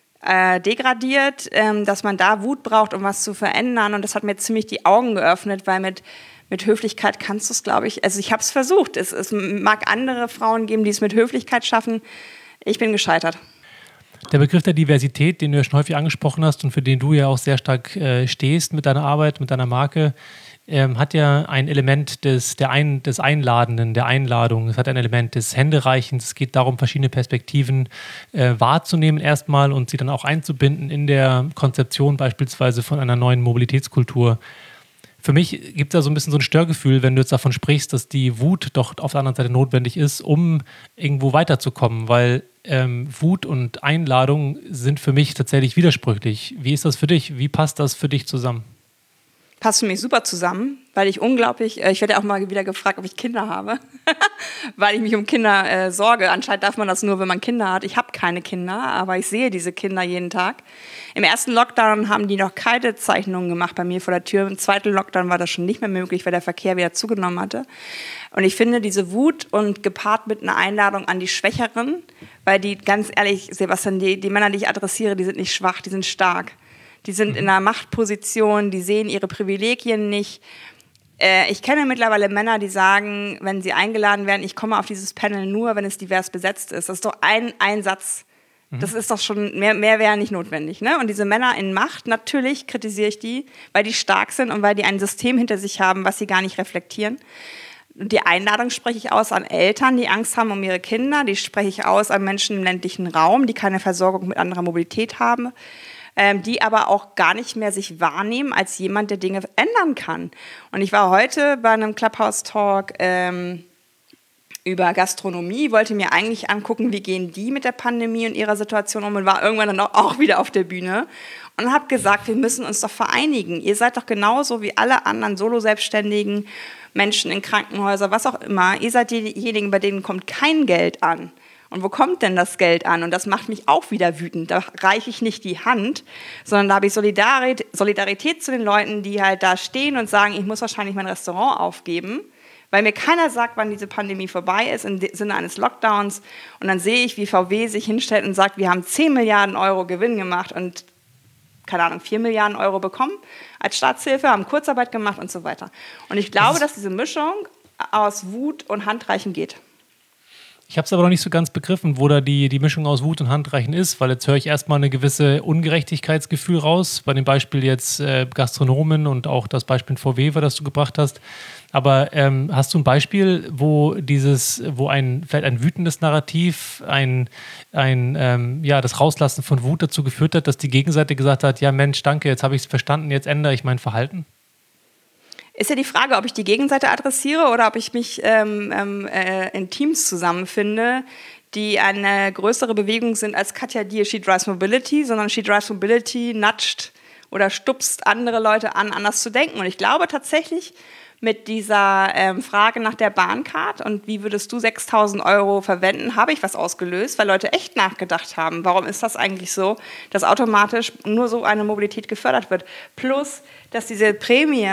äh, degradiert, ähm, dass man da Wut braucht, um was zu verändern. Und das hat mir ziemlich die Augen geöffnet, weil mit, mit Höflichkeit kannst du es, glaube ich, also ich habe es versucht. Es, es mag andere Frauen geben, die es mit Höflichkeit schaffen. Ich bin gescheitert. Der Begriff der Diversität, den du ja schon häufig angesprochen hast und für den du ja auch sehr stark äh, stehst mit deiner Arbeit, mit deiner Marke, ähm, hat ja ein Element des, der ein, des Einladenden, der Einladung. Es hat ein Element des Händereichens. Es geht darum, verschiedene Perspektiven äh, wahrzunehmen erstmal und sie dann auch einzubinden in der Konzeption beispielsweise von einer neuen Mobilitätskultur. Für mich gibt es da so ein bisschen so ein Störgefühl, wenn du jetzt davon sprichst, dass die Wut doch auf der anderen Seite notwendig ist, um irgendwo weiterzukommen, weil ähm, Wut und Einladung sind für mich tatsächlich widersprüchlich. Wie ist das für dich? Wie passt das für dich zusammen? Passt für mich super zusammen, weil ich unglaublich, äh, ich werde auch mal wieder gefragt, ob ich Kinder habe, weil ich mich um Kinder äh, sorge. Anscheinend darf man das nur, wenn man Kinder hat. Ich habe keine Kinder, aber ich sehe diese Kinder jeden Tag. Im ersten Lockdown haben die noch keine Zeichnungen gemacht bei mir vor der Tür. Im zweiten Lockdown war das schon nicht mehr möglich, weil der Verkehr wieder zugenommen hatte. Und ich finde diese Wut und gepaart mit einer Einladung an die Schwächeren, weil die, ganz ehrlich, Sebastian, die, die Männer, die ich adressiere, die sind nicht schwach, die sind stark. Die sind in einer Machtposition, die sehen ihre Privilegien nicht. Äh, ich kenne mittlerweile Männer, die sagen, wenn sie eingeladen werden, ich komme auf dieses Panel nur, wenn es divers besetzt ist. Das ist doch ein, ein Satz. Das ist doch schon, mehr, mehr wäre nicht notwendig. Ne? Und diese Männer in Macht, natürlich kritisiere ich die, weil die stark sind und weil die ein System hinter sich haben, was sie gar nicht reflektieren. Die Einladung spreche ich aus an Eltern, die Angst haben um ihre Kinder. Die spreche ich aus an Menschen im ländlichen Raum, die keine Versorgung mit anderer Mobilität haben. Ähm, die aber auch gar nicht mehr sich wahrnehmen als jemand, der Dinge ändern kann. Und ich war heute bei einem Clubhouse-Talk ähm, über Gastronomie, wollte mir eigentlich angucken, wie gehen die mit der Pandemie und ihrer Situation um und war irgendwann dann auch wieder auf der Bühne und habe gesagt, wir müssen uns doch vereinigen. Ihr seid doch genauso wie alle anderen Solo-Selbstständigen, Menschen in Krankenhäusern, was auch immer. Ihr seid diejenigen, bei denen kommt kein Geld an. Und wo kommt denn das Geld an? Und das macht mich auch wieder wütend. Da reiche ich nicht die Hand, sondern da habe ich Solidarität, Solidarität zu den Leuten, die halt da stehen und sagen, ich muss wahrscheinlich mein Restaurant aufgeben, weil mir keiner sagt, wann diese Pandemie vorbei ist, im Sinne eines Lockdowns. Und dann sehe ich, wie V W sich hinstellt und sagt, wir haben zehn Milliarden Euro Gewinn gemacht und, keine Ahnung, vier Milliarden Euro bekommen als Staatshilfe, haben Kurzarbeit gemacht und so weiter. Und ich glaube, dass diese Mischung aus Wut und Handreichen geht. Ich habe es aber noch nicht so ganz begriffen, wo da die, die Mischung aus Wut und Handreichen ist, weil jetzt höre ich erstmal eine gewisse Ungerechtigkeitsgefühl raus, bei dem Beispiel jetzt äh, Gastronomen und auch das Beispiel V W, das du gebracht hast. Aber ähm, hast du ein Beispiel, wo dieses, wo ein vielleicht ein wütendes Narrativ, ein, ein ähm, ja, das Rauslassen von Wut dazu geführt hat, dass die Gegenseite gesagt hat, ja Mensch, danke, jetzt habe ich es verstanden, jetzt ändere ich mein Verhalten? Ist ja die Frage, ob ich die Gegenseite adressiere oder ob ich mich ähm, äh, in Teams zusammenfinde, die eine größere Bewegung sind als Katja Dier, She Drives Mobility, sondern She Drives Mobility nudgt oder stupst andere Leute an, anders zu denken. Und ich glaube tatsächlich, mit dieser ähm, Frage nach der Bahncard und wie würdest du sechstausend Euro verwenden, habe ich was ausgelöst, weil Leute echt nachgedacht haben. Warum ist das eigentlich so, dass automatisch nur so eine Mobilität gefördert wird? Plus, dass diese Prämie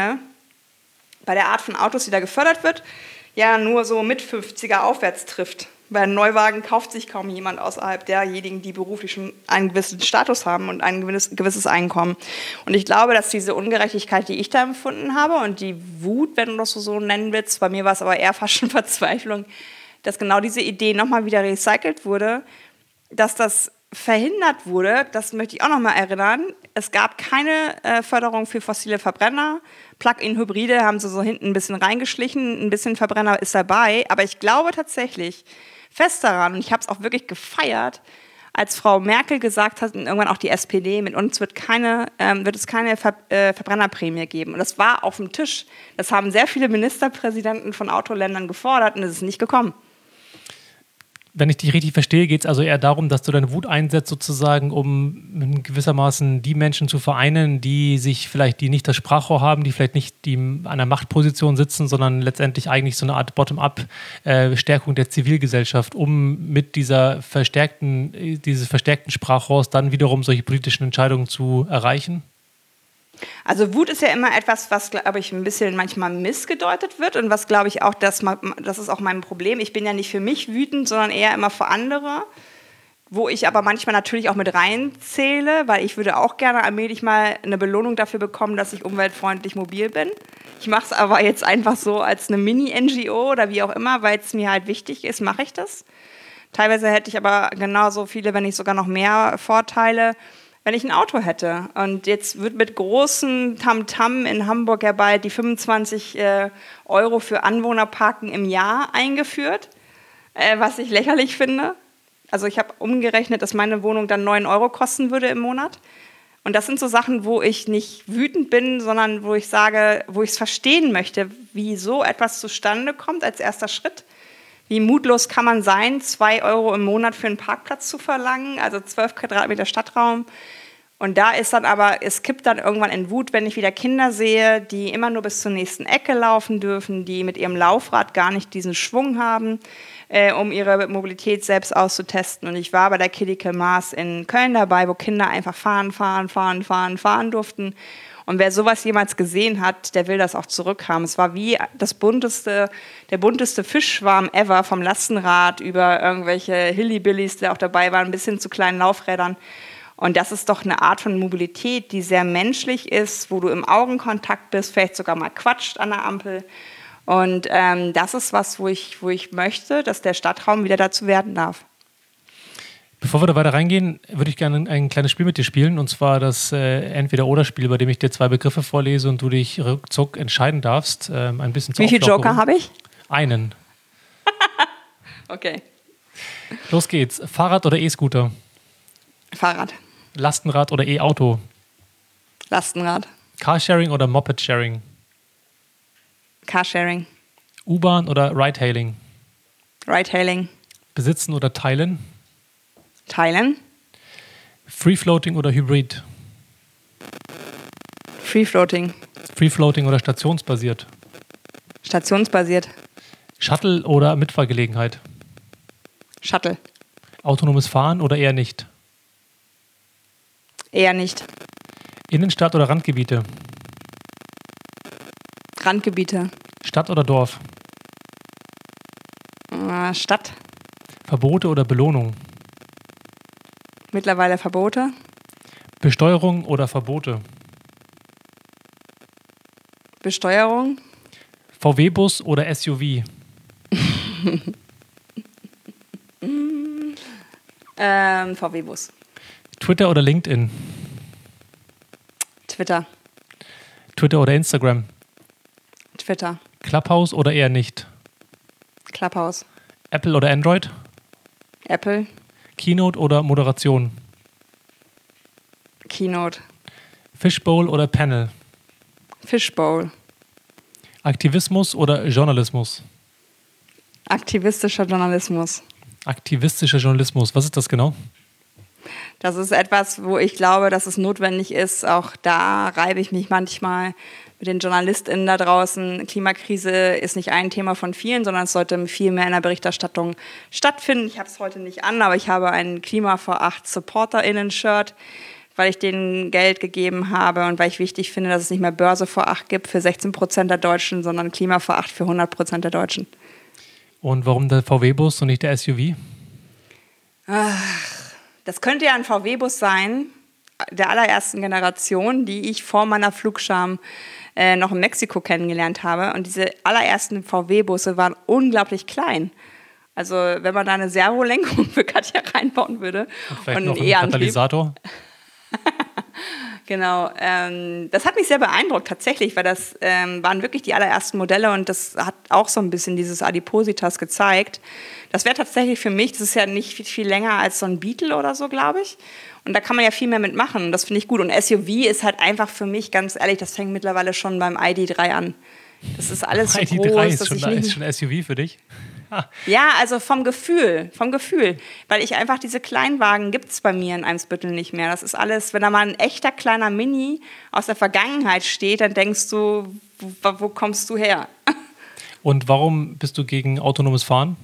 bei der Art von Autos, die da gefördert wird, ja nur so mit fünfziger aufwärts trifft. Bei einem Neuwagen kauft sich kaum jemand außerhalb derjenigen, die beruflich schon einen gewissen Status haben und ein gewisses, gewisses Einkommen. Und ich glaube, dass diese Ungerechtigkeit, die ich da empfunden habe und die Wut, wenn du das so nennen willst, bei mir war es aber eher fast schon Verzweiflung, dass genau diese Idee nochmal wieder recycelt wurde, dass das verhindert wurde, das möchte ich auch noch mal erinnern, es gab keine äh, Förderung für fossile Verbrenner. Plug-in-Hybride haben sie so hinten ein bisschen reingeschlichen, ein bisschen Verbrenner ist dabei. Aber ich glaube tatsächlich fest daran, und ich habe es auch wirklich gefeiert, als Frau Merkel gesagt hat und irgendwann auch die S P D, mit uns wird, keine, ähm, wird es keine Ver- äh, Verbrennerprämie geben. Und das war auf dem Tisch. Das haben sehr viele Ministerpräsidenten von Autoländern gefordert und es ist nicht gekommen. Wenn ich dich richtig verstehe, geht es also eher darum, dass du deine Wut einsetzt, sozusagen, um gewissermaßen die Menschen zu vereinen, die sich vielleicht, die nicht das Sprachrohr haben, die vielleicht nicht die an einer Machtposition sitzen, sondern letztendlich eigentlich so eine Art Bottom-up-Stärkung der Zivilgesellschaft, um mit dieser verstärkten, dieses verstärkten Sprachrohrs dann wiederum solche politischen Entscheidungen zu erreichen? Also Wut ist ja immer etwas, was, glaube ich, ein bisschen manchmal missgedeutet wird und was, glaube ich, auch, das, das ist auch mein Problem. Ich bin ja nicht für mich wütend, sondern eher immer für andere, wo ich aber manchmal natürlich auch mit reinzähle, weil ich würde auch gerne allmählich mal eine Belohnung dafür bekommen, dass ich umweltfreundlich mobil bin. Ich mache es aber jetzt einfach so als eine Mini-N G O oder wie auch immer, weil es mir halt wichtig ist, mache ich das. Teilweise hätte ich aber genauso viele, wenn nicht sogar noch mehr Vorteile, wenn ich ein Auto hätte. Und jetzt wird mit großem Tamtam in Hamburg ja bald die fünfundzwanzig äh, Euro für Anwohnerparken im Jahr eingeführt, äh, was ich lächerlich finde. Also ich habe umgerechnet, dass meine Wohnung dann neun Euro kosten würde im Monat. Und das sind so Sachen, wo ich nicht wütend bin, sondern wo ich sage, wo ich es verstehen möchte, wie so etwas zustande kommt als erster Schritt. Wie mutlos kann man sein, zwei Euro im Monat für einen Parkplatz zu verlangen, also zwölf Quadratmeter Stadtraum. Und da ist dann aber, es kippt dann irgendwann in Wut, wenn ich wieder Kinder sehe, die immer nur bis zur nächsten Ecke laufen dürfen, die mit ihrem Laufrad gar nicht diesen Schwung haben, äh, um ihre Mobilität selbst auszutesten. Und ich war bei der Critical Mass in Köln dabei, wo Kinder einfach fahren, fahren, fahren, fahren, fahren durften. Und wer sowas jemals gesehen hat, der will das auch zurückhaben. Es war wie das bunteste, der bunteste Fischschwarm ever, vom Lastenrad über irgendwelche Hillbillies, die auch dabei waren, bis hin zu kleinen Laufrädern. Und das ist doch eine Art von Mobilität, die sehr menschlich ist, wo du im Augenkontakt bist, vielleicht sogar mal quatscht an der Ampel. Und ähm, das ist was, wo ich, wo ich möchte, dass der Stadtraum wieder dazu werden darf. Bevor wir da weiter reingehen, würde ich gerne ein kleines Spiel mit dir spielen, und zwar das äh, Entweder-Oder-Spiel, bei dem ich dir zwei Begriffe vorlese und du dich ruckzuck entscheiden darfst. Ähm, ein bisschen zur Wie viele Joker habe ich? Einen. Okay. Los geht's. Fahrrad oder E-Scooter? Fahrrad. Lastenrad oder E-Auto? Lastenrad. Carsharing oder Moped-Sharing? Carsharing. U-Bahn oder Ride-Hailing? Ride-Hailing. Besitzen oder teilen? Teilen. Free-Floating oder Hybrid? Free-Floating. Free-Floating oder stationsbasiert? Stationsbasiert. Shuttle oder Mitfahrgelegenheit? Shuttle. Autonomes Fahren oder eher nicht? Eher nicht. Innenstadt oder Randgebiete? Randgebiete. Stadt oder Dorf? Äh, Stadt. Verbote oder Belohnung? Mittlerweile Verbote. Besteuerung oder Verbote? Besteuerung. V W-Bus oder S U V? ähm, V W-Bus. Twitter oder LinkedIn? Twitter. Twitter oder Instagram? Twitter. Clubhouse oder eher nicht? Clubhouse. Apple oder Android? Apple. Keynote oder Moderation? Keynote. Fishbowl oder Panel? Fishbowl. Aktivismus oder Journalismus? Aktivistischer Journalismus. Aktivistischer Journalismus, was ist das genau? Das ist etwas, wo ich glaube, dass es notwendig ist. Auch da reibe ich mich manchmal mit den JournalistInnen da draußen. Klimakrise ist nicht ein Thema von vielen, sondern es sollte viel mehr in der Berichterstattung stattfinden. Ich habe es heute nicht an, aber ich habe ein Klima vor acht SupporterInnen-Shirt, weil ich denen Geld gegeben habe und weil ich wichtig finde, dass es nicht mehr Börse vor acht gibt für sechzehn Prozent der Deutschen, sondern Klima vor acht für hundert Prozent der Deutschen. Und warum der V W-Bus und nicht der S U V? Ach, das könnte ja ein V W-Bus sein, der allerersten Generation, die ich vor meiner Flugscham äh, noch in Mexiko kennengelernt habe. Und diese allerersten V W-Busse waren unglaublich klein. Also wenn man da eine Servolenkung für Katja reinbauen würde und vielleicht und noch einen einen Katalysator. Genau, ähm, das hat mich sehr beeindruckt tatsächlich, weil das ähm, waren wirklich die allerersten Modelle und das hat auch so ein bisschen dieses Adipositas gezeigt. Das wäre tatsächlich für mich, das ist ja nicht viel, viel länger als so ein Beetle oder so, glaube ich. Und da kann man ja viel mehr mitmachen und das finde ich gut. Und S U V ist halt einfach für mich, ganz ehrlich, das fängt mittlerweile schon beim I D drei an. Das ist alles so I D groß. drei ist dass schon, ich da, nicht ist schon S U V für dich? Ja, also vom Gefühl, vom Gefühl. Weil ich einfach, diese Kleinwagen gibt es bei mir in Eimsbüttel nicht mehr. Das ist alles, wenn da mal ein echter kleiner Mini aus der Vergangenheit steht, dann denkst du, wo, wo kommst du her? Und warum bist du gegen autonomes Fahren?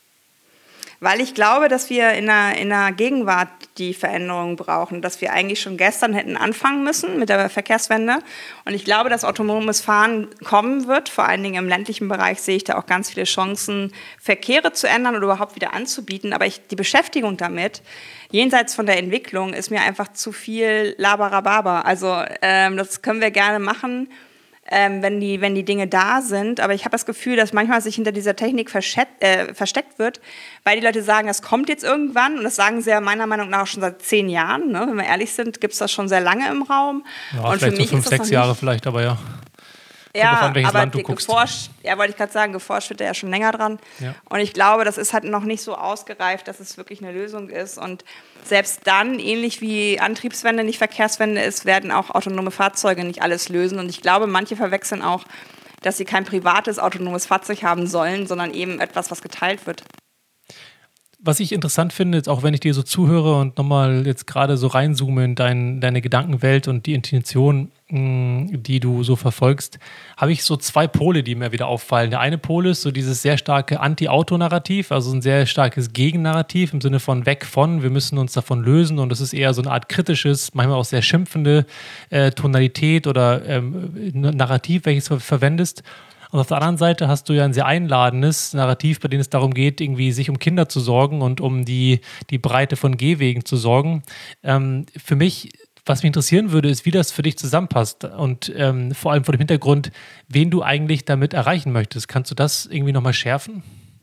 Weil ich glaube, dass wir in der, in der Gegenwart die Veränderungen brauchen, dass wir eigentlich schon gestern hätten anfangen müssen mit der Verkehrswende. Und ich glaube, dass autonomes Fahren kommen wird. Vor allen Dingen im ländlichen Bereich sehe ich da auch ganz viele Chancen, Verkehre zu ändern oder überhaupt wieder anzubieten. Aber ich, die Beschäftigung damit, jenseits von der Entwicklung, ist mir einfach zu viel Labarababa. Also ähm, das können wir gerne machen, Ähm, wenn, die, wenn die Dinge da sind. Aber ich habe das Gefühl, dass manchmal sich hinter dieser Technik äh, versteckt wird, weil die Leute sagen, das kommt jetzt irgendwann. Und das sagen sie ja meiner Meinung nach auch schon seit zehn Jahren. Ne? Wenn wir ehrlich sind, gibt es das schon sehr lange im Raum. Ja, und vielleicht für mich so fünf, ist das sechs noch Jahre nicht, vielleicht, aber ja. ja, an, welches aber Land du die guckst. geforscht, ja, wollte ich gerade sagen, geforscht wird ja schon länger dran. Ja. Und ich glaube, das ist halt noch nicht so ausgereift, dass es wirklich eine Lösung ist. Und selbst dann, ähnlich wie Antriebswende nicht Verkehrswende ist, werden auch autonome Fahrzeuge nicht alles lösen. Und ich glaube, manche verwechseln auch, dass sie kein privates autonomes Fahrzeug haben sollen, sondern eben etwas, was geteilt wird. Was ich interessant finde, jetzt auch wenn ich dir so zuhöre und nochmal jetzt gerade so reinzoome in dein, deine Gedankenwelt und die Intention, mh, die du so verfolgst, habe ich so zwei Pole, die mir wieder auffallen. Der eine Pol ist so dieses sehr starke Anti-Auto-Narrativ, also ein sehr starkes Gegennarrativ im Sinne von weg von, wir müssen uns davon lösen, und das ist eher so eine Art kritisches, manchmal auch sehr schimpfende äh, Tonalität oder ähm, Narrativ, welches du verwendest. Und auf der anderen Seite hast du ja ein sehr einladendes Narrativ, bei dem es darum geht, irgendwie sich um Kinder zu sorgen und um die, die Breite von Gehwegen zu sorgen. Ähm, für mich, was mich interessieren würde, ist, wie das für dich zusammenpasst und ähm, vor allem vor dem Hintergrund, wen du eigentlich damit erreichen möchtest. Kannst du das irgendwie nochmal schärfen?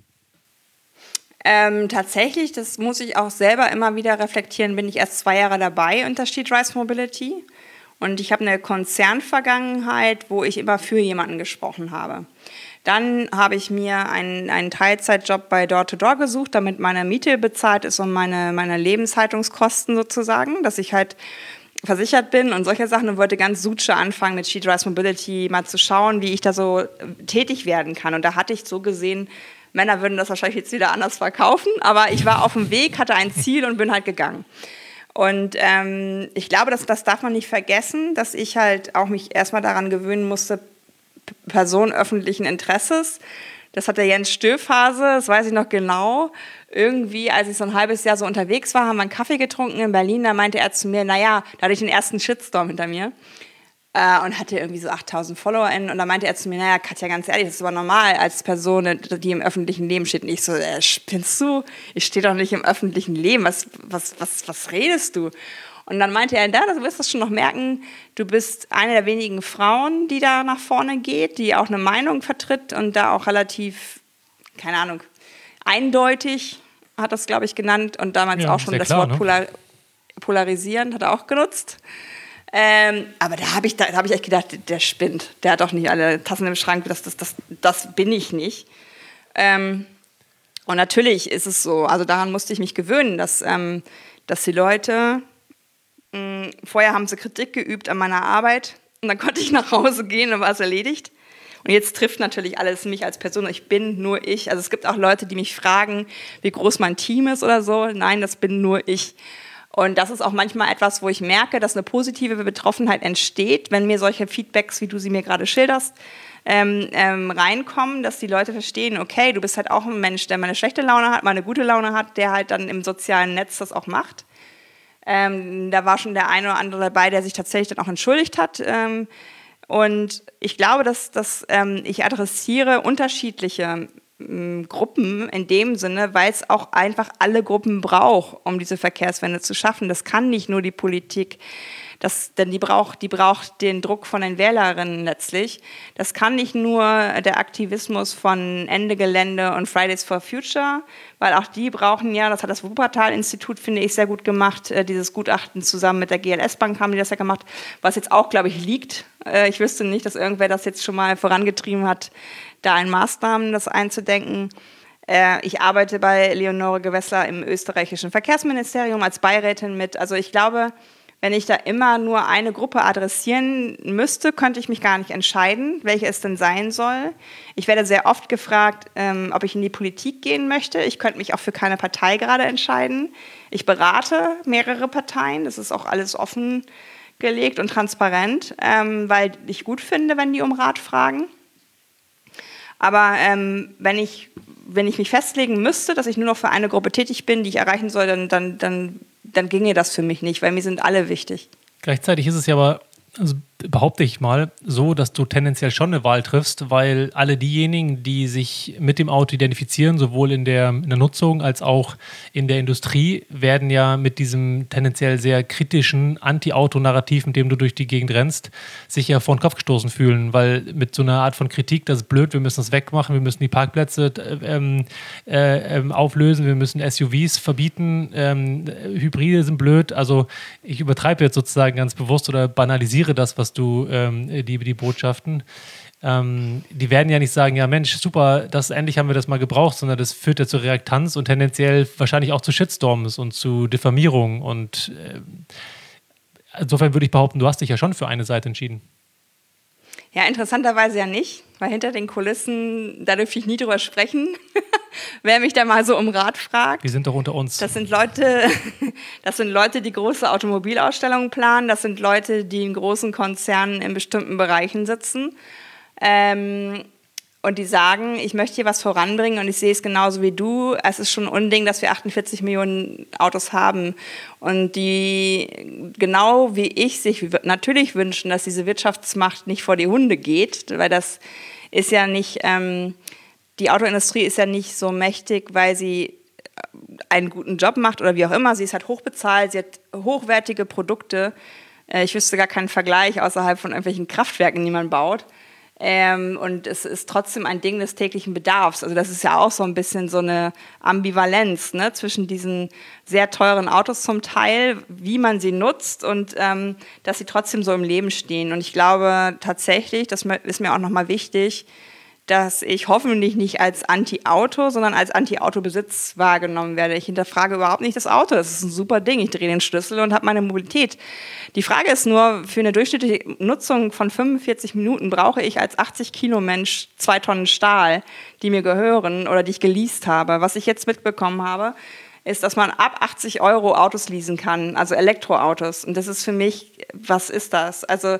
Ähm, tatsächlich, das muss ich auch selber immer wieder reflektieren, bin ich erst zwei Jahre dabei unter Streetrise Mobility. Und ich habe eine Konzernvergangenheit, wo ich immer für jemanden gesprochen habe. Dann habe ich mir einen, einen Teilzeitjob bei Door-to-Door gesucht, damit meine Miete bezahlt ist und meine, meine Lebenshaltungskosten sozusagen, dass ich halt versichert bin und solche Sachen, und wollte ganz suche anfangen mit Streetrise Mobility, mal zu schauen, wie ich da so tätig werden kann. Und da hatte ich so gesehen, Männer würden das wahrscheinlich jetzt wieder anders verkaufen, aber ich war auf dem Weg, hatte ein Ziel und bin halt gegangen. Und ähm, ich glaube, das, das darf man nicht vergessen, dass ich halt auch mich erstmal daran gewöhnen musste, Person öffentlichen Interesses. Das hat der Jens Stöphase, das weiß ich noch genau. Irgendwie, als ich so ein halbes Jahr so unterwegs war, haben wir einen Kaffee getrunken in Berlin, da meinte er zu mir, naja, da hatte ich den ersten Shitstorm hinter mir. Äh, und hatte irgendwie so achttausend FollowerInnen. Und da meinte er zu mir, naja, Katja, ganz ehrlich, das ist aber normal als Person, die im öffentlichen Leben steht. Und ich so, äh, spinnst du? Ich stehe doch nicht im öffentlichen Leben. Was, was, was, was redest du? Und dann meinte er, da, du wirst das schon noch merken, du bist eine der wenigen Frauen, die da nach vorne geht, die auch eine Meinung vertritt und da auch relativ, keine Ahnung, eindeutig, hat das, glaube ich, genannt. Und damals ja, auch schon das klar, Wort ne? polar, polarisieren hat er auch genutzt. Ähm, aber da habe ich, da, da hab ich echt gedacht, der spinnt. Der hat doch nicht alle Tassen im Schrank, das, das, das, das bin ich nicht. Ähm, und natürlich ist es so, also daran musste ich mich gewöhnen, dass, ähm, dass die Leute, mh, vorher haben sie Kritik geübt an meiner Arbeit und dann konnte ich nach Hause gehen und war es erledigt. Und jetzt trifft natürlich alles mich als Person. Ich bin nur ich. Also es gibt auch Leute, die mich fragen, wie groß mein Team ist oder so. Nein, das bin nur ich. Und das ist auch manchmal etwas, wo ich merke, dass eine positive Betroffenheit entsteht, wenn mir solche Feedbacks, wie du sie mir gerade schilderst, ähm, ähm, reinkommen, dass die Leute verstehen, okay, du bist halt auch ein Mensch, der mal eine schlechte Laune hat, mal eine gute Laune hat, der halt dann im sozialen Netz das auch macht. Ähm, da war schon der eine oder andere dabei, der sich tatsächlich dann auch entschuldigt hat. Ähm, und ich glaube, dass, dass ähm, ich adressiere unterschiedliche m, Gruppen in dem Sinne, weil es auch einfach alle Gruppen braucht, um diese Verkehrswende zu schaffen. Das kann nicht nur die Politik. Das, denn die braucht, die braucht den Druck von den Wählerinnen letztlich. Das kann nicht nur der Aktivismus von Ende Gelände und Fridays for Future, weil auch die brauchen ja, das hat das Wuppertal-Institut, finde ich, sehr gut gemacht, äh, dieses Gutachten zusammen mit der G L S-Bank haben die das ja gemacht, was jetzt auch, glaube ich, liegt. Äh, ich wüsste nicht, dass irgendwer das jetzt schon mal vorangetrieben hat, da in Maßnahmen das einzudenken. Äh, ich arbeite bei Leonore Gewessler im österreichischen Verkehrsministerium als Beirätin mit. Also ich glaube, wenn ich da immer nur eine Gruppe adressieren müsste, könnte ich mich gar nicht entscheiden, welche es denn sein soll. Ich werde sehr oft gefragt, ähm, ob ich in die Politik gehen möchte. Ich könnte mich auch für keine Partei gerade entscheiden. Ich berate mehrere Parteien, das ist auch alles offengelegt und transparent, ähm, weil ich gut finde, wenn die um Rat fragen. Aber ähm, wenn ich, wenn ich mich festlegen müsste, dass ich nur noch für eine Gruppe tätig bin, die ich erreichen soll, dann, dann, dann dann ginge das für mich nicht, weil mir sind alle wichtig. Gleichzeitig ist es ja aber, also behaupte ich mal, so, dass du tendenziell schon eine Wahl triffst, weil alle diejenigen, die sich mit dem Auto identifizieren, sowohl in der, in der Nutzung als auch in der Industrie, werden ja mit diesem tendenziell sehr kritischen Anti-Auto-Narrativ, mit dem du durch die Gegend rennst, sich ja vor den Kopf gestoßen fühlen, weil mit so einer Art von Kritik, das ist blöd, wir müssen das wegmachen, wir müssen die Parkplätze ähm, äh, ähm, auflösen, wir müssen S U Vs verbieten, ähm, Hybride sind blöd, also ich übertreibe jetzt sozusagen ganz bewusst oder banalisiere das, was du, ähm, die, die Botschaften, ähm, die werden ja nicht sagen, ja Mensch, super, das endlich haben wir das mal gebraucht, sondern das führt ja zur Reaktanz und tendenziell wahrscheinlich auch zu Shitstorms und zu Diffamierung und äh, insofern würde ich behaupten, du hast dich ja schon für eine Seite entschieden. Ja, interessanterweise ja nicht, weil hinter den Kulissen, da dürfte ich nie drüber sprechen, wer mich da mal so um Rat fragt. Die sind doch unter uns. Das sind Leute, das sind Leute, die große Automobilausstellungen planen, das sind Leute, die in großen Konzernen in bestimmten Bereichen sitzen ähm, und die sagen, ich möchte hier was voranbringen und ich sehe es genauso wie du. Es ist schon ein Unding, dass wir achtundvierzig Millionen Autos haben und die genau wie ich sich natürlich wünschen, dass diese Wirtschaftsmacht nicht vor die Hunde geht, weil das ist ja nicht, ähm, die Autoindustrie ist ja nicht so mächtig, weil sie einen guten Job macht oder wie auch immer. Sie ist halt hochbezahlt, sie hat hochwertige Produkte. Ich wüsste gar keinen Vergleich außerhalb von irgendwelchen Kraftwerken, die man baut. Ähm, und es ist trotzdem ein Ding des täglichen Bedarfs. Also das ist ja auch so ein bisschen so eine Ambivalenz, ne, zwischen diesen sehr teuren Autos zum Teil, wie man sie nutzt und ähm, dass sie trotzdem so im Leben stehen. Und ich glaube tatsächlich, das ist mir auch nochmal wichtig, dass ich hoffentlich nicht als Anti-Auto, sondern als Anti-Auto-Besitz wahrgenommen werde. Ich hinterfrage überhaupt nicht das Auto. Das ist ein super Ding. Ich drehe den Schlüssel und habe meine Mobilität. Die Frage ist nur, für eine durchschnittliche Nutzung von fünfundvierzig Minuten brauche ich als achtzig Kilo Mensch zwei Tonnen Stahl, die mir gehören oder die ich geleast habe. Was ich jetzt mitbekommen habe, ist, dass man ab achtzig Euro Autos leasen kann, also Elektroautos. Und das ist für mich, was ist das? Also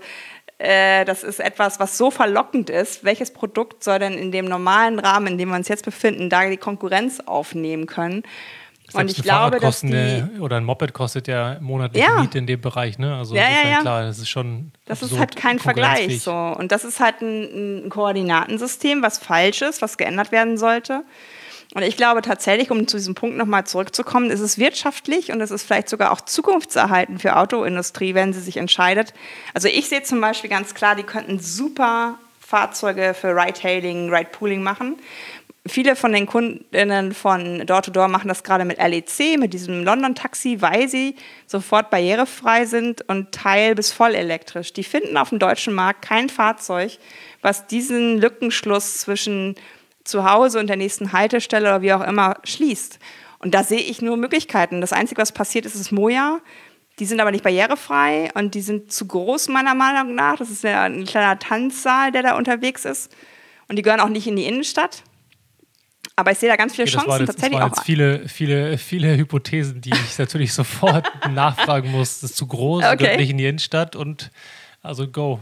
das ist etwas, was so verlockend ist. Welches Produkt soll denn in dem normalen Rahmen, in dem wir uns jetzt befinden, da die Konkurrenz aufnehmen können? Selbst und ich glaube, dass die oder ein Moped kostet ja monatliche ja. Miete in dem Bereich, ne? Also ja, das ist ja, ja ja. klar, das ist schon das ist halt kein Vergleich so und das ist halt ein, ein Koordinatensystem, was falsch ist, was geändert werden sollte. Und ich glaube tatsächlich, um zu diesem Punkt nochmal zurückzukommen, ist es wirtschaftlich und es ist vielleicht sogar auch zukunftserhaltend für Autoindustrie, wenn sie sich entscheidet. Also ich sehe zum Beispiel ganz klar, die könnten super Fahrzeuge für Ride-Hailing, Ride-Pooling machen. Viele von den Kundinnen von Door-to-Door machen das gerade mit L E C, mit diesem London-Taxi, weil sie sofort barrierefrei sind und teil- bis voll elektrisch. Die finden auf dem deutschen Markt kein Fahrzeug, was diesen Lückenschluss zwischen zu Hause und der nächsten Haltestelle oder wie auch immer schließt. Und da sehe ich nur Möglichkeiten. Das Einzige, was passiert ist, ist Moja. Die sind aber nicht barrierefrei und die sind zu groß, meiner Meinung nach. Das ist ja ein kleiner Tanzsaal, der da unterwegs ist. Und die gehören auch nicht in die Innenstadt. Aber ich sehe da ganz viele okay, Chancen. Das, war jetzt, tatsächlich das waren auch jetzt viele, viele, viele Hypothesen, die ich natürlich sofort nachfragen muss. Das ist zu groß, okay. gehört nicht in die Innenstadt und also go.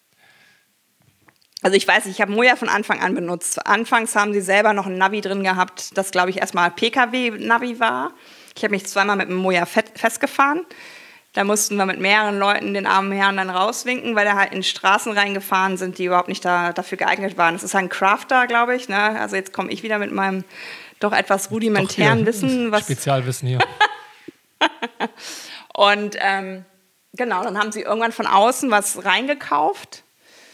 Also ich weiß, ich habe Moja von Anfang an benutzt. Anfangs haben sie selber noch ein Navi drin gehabt, das, glaube ich, erstmal P K W-Navi war. Ich habe mich zweimal mit dem Moja festgefahren. Da mussten wir mit mehreren Leuten den armen Herrn dann rauswinken, weil er halt in Straßen reingefahren sind, die überhaupt nicht da, dafür geeignet waren. Das ist ein Crafter, glaube ich. Ne? Also jetzt komme ich wieder mit meinem doch etwas rudimentären doch Wissen. Was Spezialwissen hier. Und ähm, genau, dann haben sie irgendwann von außen was reingekauft.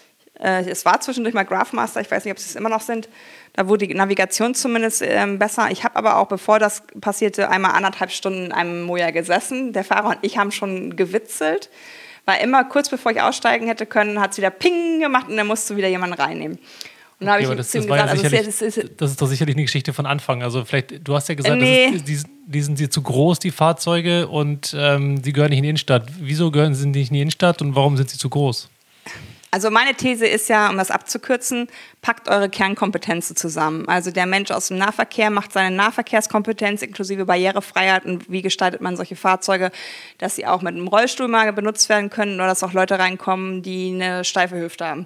Äh, es war zwischendurch mal Graphmaster, ich weiß nicht, ob sie es immer noch sind. Da wurde die Navigation zumindest ähm, besser. Ich habe aber auch, bevor das passierte, einmal anderthalb Stunden in einem Moja gesessen. Der Fahrer und ich haben schon gewitzelt, weil immer kurz bevor ich aussteigen hätte können, hat es wieder Ping gemacht und dann musste wieder jemand reinnehmen. Und dann okay, habe ich das, zu ihm das, gesagt, ja also das, ist, das ist doch sicherlich eine Geschichte von Anfang. Also vielleicht, du hast ja gesagt, nee. das ist, die, die sind sie zu groß, die Fahrzeuge, und ähm, die gehören nicht in die Innenstadt. Wieso gehören sie nicht in die Innenstadt und warum sind sie zu groß? Also meine These ist ja, um das abzukürzen, packt eure Kernkompetenzen zusammen. Also der Mensch aus dem Nahverkehr macht seine Nahverkehrskompetenz inklusive Barrierefreiheit und wie gestaltet man solche Fahrzeuge, dass sie auch mit einem Rollstuhl mal benutzt werden können oder dass auch Leute reinkommen, die eine steife Hüfte haben.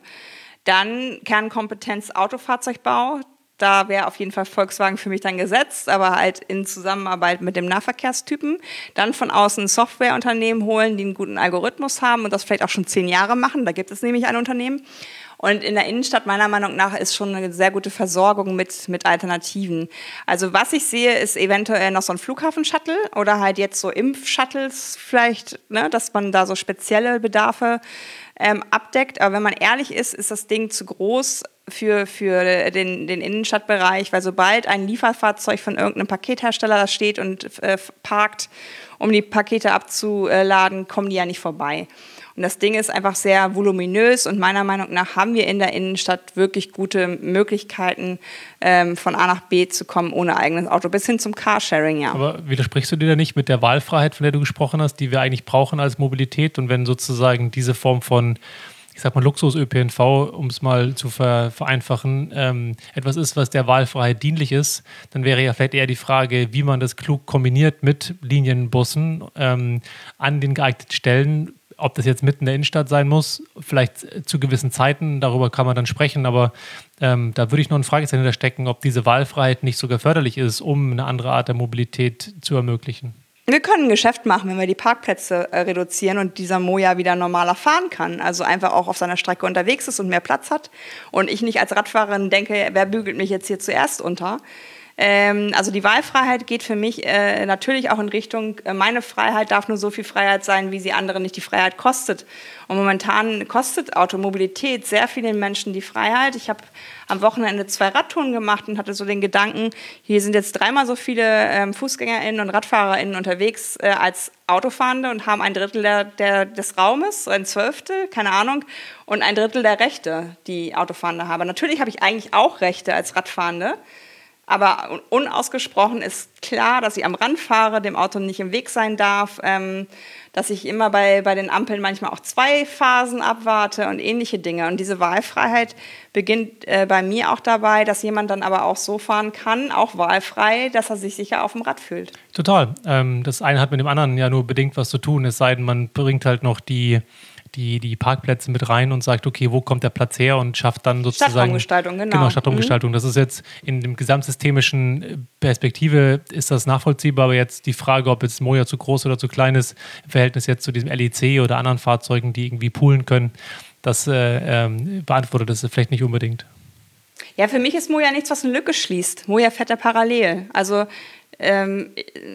Dann Kernkompetenz Autofahrzeugbau. Da wäre auf jeden Fall Volkswagen für mich dann gesetzt, aber halt in Zusammenarbeit mit dem Nahverkehrstypen. Dann von außen Softwareunternehmen holen, die einen guten Algorithmus haben und das vielleicht auch schon zehn Jahre machen. Da gibt es nämlich ein Unternehmen. Und in der Innenstadt meiner Meinung nach ist schon eine sehr gute Versorgung mit, mit Alternativen. Also was ich sehe, ist eventuell noch so ein Flughafen-Shuttle oder halt jetzt so Impf-Shuttles vielleicht, ne, dass man da so spezielle Bedarfe ähm, abdeckt. Aber wenn man ehrlich ist, ist das Ding zu groß für, für den, den Innenstadtbereich, weil sobald ein Lieferfahrzeug von irgendeinem Pakethersteller da steht und äh, parkt, um die Pakete abzuladen, kommen die ja nicht vorbei. Und das Ding ist einfach sehr voluminös und meiner Meinung nach haben wir in der Innenstadt wirklich gute Möglichkeiten, ähm, von A nach B zu kommen ohne eigenes Auto, bis hin zum Carsharing, ja. Aber widersprichst du dir da nicht mit der Wahlfreiheit, von der du gesprochen hast, die wir eigentlich brauchen als Mobilität? Und wenn sozusagen diese Form von, ich sag mal, Luxus-Ö P N V, um es mal zu ver- vereinfachen, ähm, etwas ist, was der Wahlfreiheit dienlich ist, dann wäre ja vielleicht eher die Frage, wie man das klug kombiniert mit Linienbussen ähm, an den geeigneten Stellen. Ob das jetzt mitten in der Innenstadt sein muss, vielleicht zu gewissen Zeiten, darüber kann man dann sprechen, aber ähm, da würde ich noch ein Fragezeichen hinter stecken, ob diese Wahlfreiheit nicht sogar förderlich ist, um eine andere Art der Mobilität zu ermöglichen. Wir können ein Geschäft machen, wenn wir die Parkplätze äh, reduzieren und dieser Moja wieder normaler fahren kann. Also einfach auch auf seiner Strecke unterwegs ist und mehr Platz hat. Und ich nicht als Radfahrerin denke, wer bügelt mich jetzt hier zuerst unter? Ähm, also die Wahlfreiheit geht für mich äh, natürlich auch in Richtung, äh, meine Freiheit darf nur so viel Freiheit sein, wie sie anderen nicht die Freiheit kostet. Und momentan kostet Automobilität sehr vielen Menschen die Freiheit. Ich habe am Wochenende zwei Radtouren gemacht und hatte so den Gedanken, hier sind jetzt dreimal so viele ähm, FußgängerInnen und RadfahrerInnen unterwegs äh, als Autofahrende und haben ein Drittel der, der, des Raumes, ein Zwölftel, keine Ahnung, und ein Drittel der Rechte, die Autofahrende haben. Natürlich habe ich eigentlich auch Rechte als Radfahrende. Aber unausgesprochen ist klar, dass ich am Rand fahre, dem Auto nicht im Weg sein darf, ähm, dass ich immer bei, bei den Ampeln manchmal auch zwei Phasen abwarte und ähnliche Dinge. Und diese Wahlfreiheit beginnt äh, bei mir auch dabei, dass jemand dann aber auch so fahren kann, auch wahlfrei, dass er sich sicher auf dem Rad fühlt. Total. Ähm, das eine hat mit dem anderen ja nur bedingt was zu tun, es sei denn, man bringt halt noch die Die, die Parkplätze mit rein und sagt, okay, wo kommt der Platz her und schafft dann sozusagen... Stadtraumgestaltung, genau. Genau, Stadtraumgestaltung. Mhm. Das ist jetzt in dem gesamtsystemischen Perspektive ist das nachvollziehbar, aber jetzt die Frage, ob jetzt Moja zu groß oder zu klein ist, im Verhältnis jetzt zu diesem L E C oder anderen Fahrzeugen, die irgendwie poolen können, das äh, ähm, beantwortet das vielleicht nicht unbedingt. Ja, für mich ist Moja nichts, was eine Lücke schließt. Moja fährt ja parallel. Also ähm,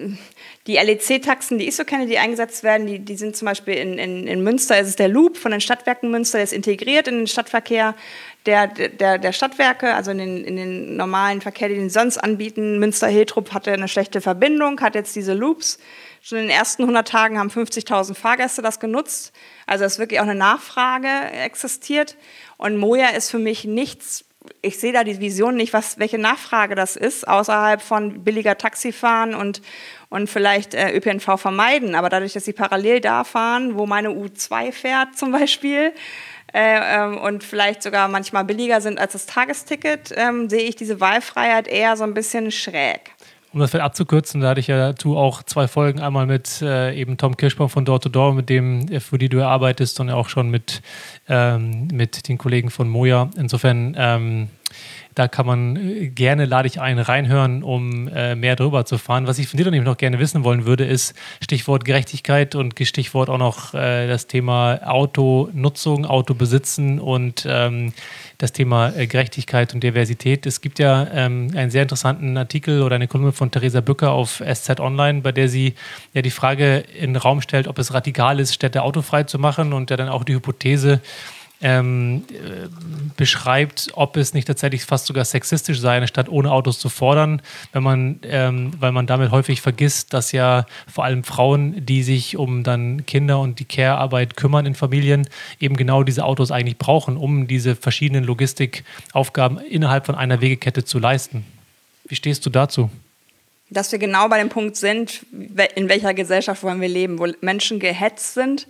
die L E C-Taxen, die ich so kenne, die eingesetzt werden, die, die sind zum Beispiel in, in, in Münster, ist es der Loop von den Stadtwerken Münster, der ist integriert in den Stadtverkehr der, der, der Stadtwerke, also in den, in den normalen Verkehr, den sie sonst anbieten. Münster-Hiltrup hatte eine schlechte Verbindung, hat jetzt diese Loops. Schon in den ersten hundert Tagen haben fünfzigtausend Fahrgäste das genutzt. Also dass wirklich auch eine Nachfrage existiert. Und Moja ist für mich nichts, ich sehe da die Vision nicht, was, welche Nachfrage das ist, außerhalb von billiger Taxifahren und, und vielleicht äh, Ö P N V vermeiden. Aber dadurch, dass sie parallel da fahren, wo meine U zwei fährt zum Beispiel, äh, ähm, und vielleicht sogar manchmal billiger sind als das Tagesticket, ähm, sehe ich diese Wahlfreiheit eher so ein bisschen schräg. Um das vielleicht abzukürzen, da hatte ich ja dazu auch zwei Folgen, einmal mit äh, eben Tom Kirschbaum von Door to Door, mit dem, für die du arbeitest, und auch schon mit, ähm, mit den Kollegen von Moja. Insofern, ähm, Da kann man gerne, lade ich ein, reinhören, um äh, mehr darüber zu erfahren. Was ich von dir nämlich noch gerne wissen wollen würde, ist Stichwort Gerechtigkeit und Stichwort auch noch äh, das Thema Autonutzung, Autobesitzen und ähm, das Thema äh, Gerechtigkeit und Diversität. Es gibt ja ähm, einen sehr interessanten Artikel oder eine Kolumne von Theresa Bücker auf S Z Online, bei der sie ja die Frage in den Raum stellt, ob es radikal ist, Städte autofrei zu machen und ja dann auch die Hypothese ähm, äh, beschreibt, ob es nicht tatsächlich fast sogar sexistisch sei, eine Stadt ohne Autos zu fordern, wenn man, ähm, weil man damit häufig vergisst, dass ja vor allem Frauen, die sich um dann Kinder und die Care-Arbeit kümmern in Familien, eben genau diese Autos eigentlich brauchen, um diese verschiedenen Logistikaufgaben innerhalb von einer Wegekette zu leisten. Wie stehst du dazu? Dass wir genau bei dem Punkt sind, in welcher Gesellschaft wollen wir leben, wo Menschen gehetzt sind,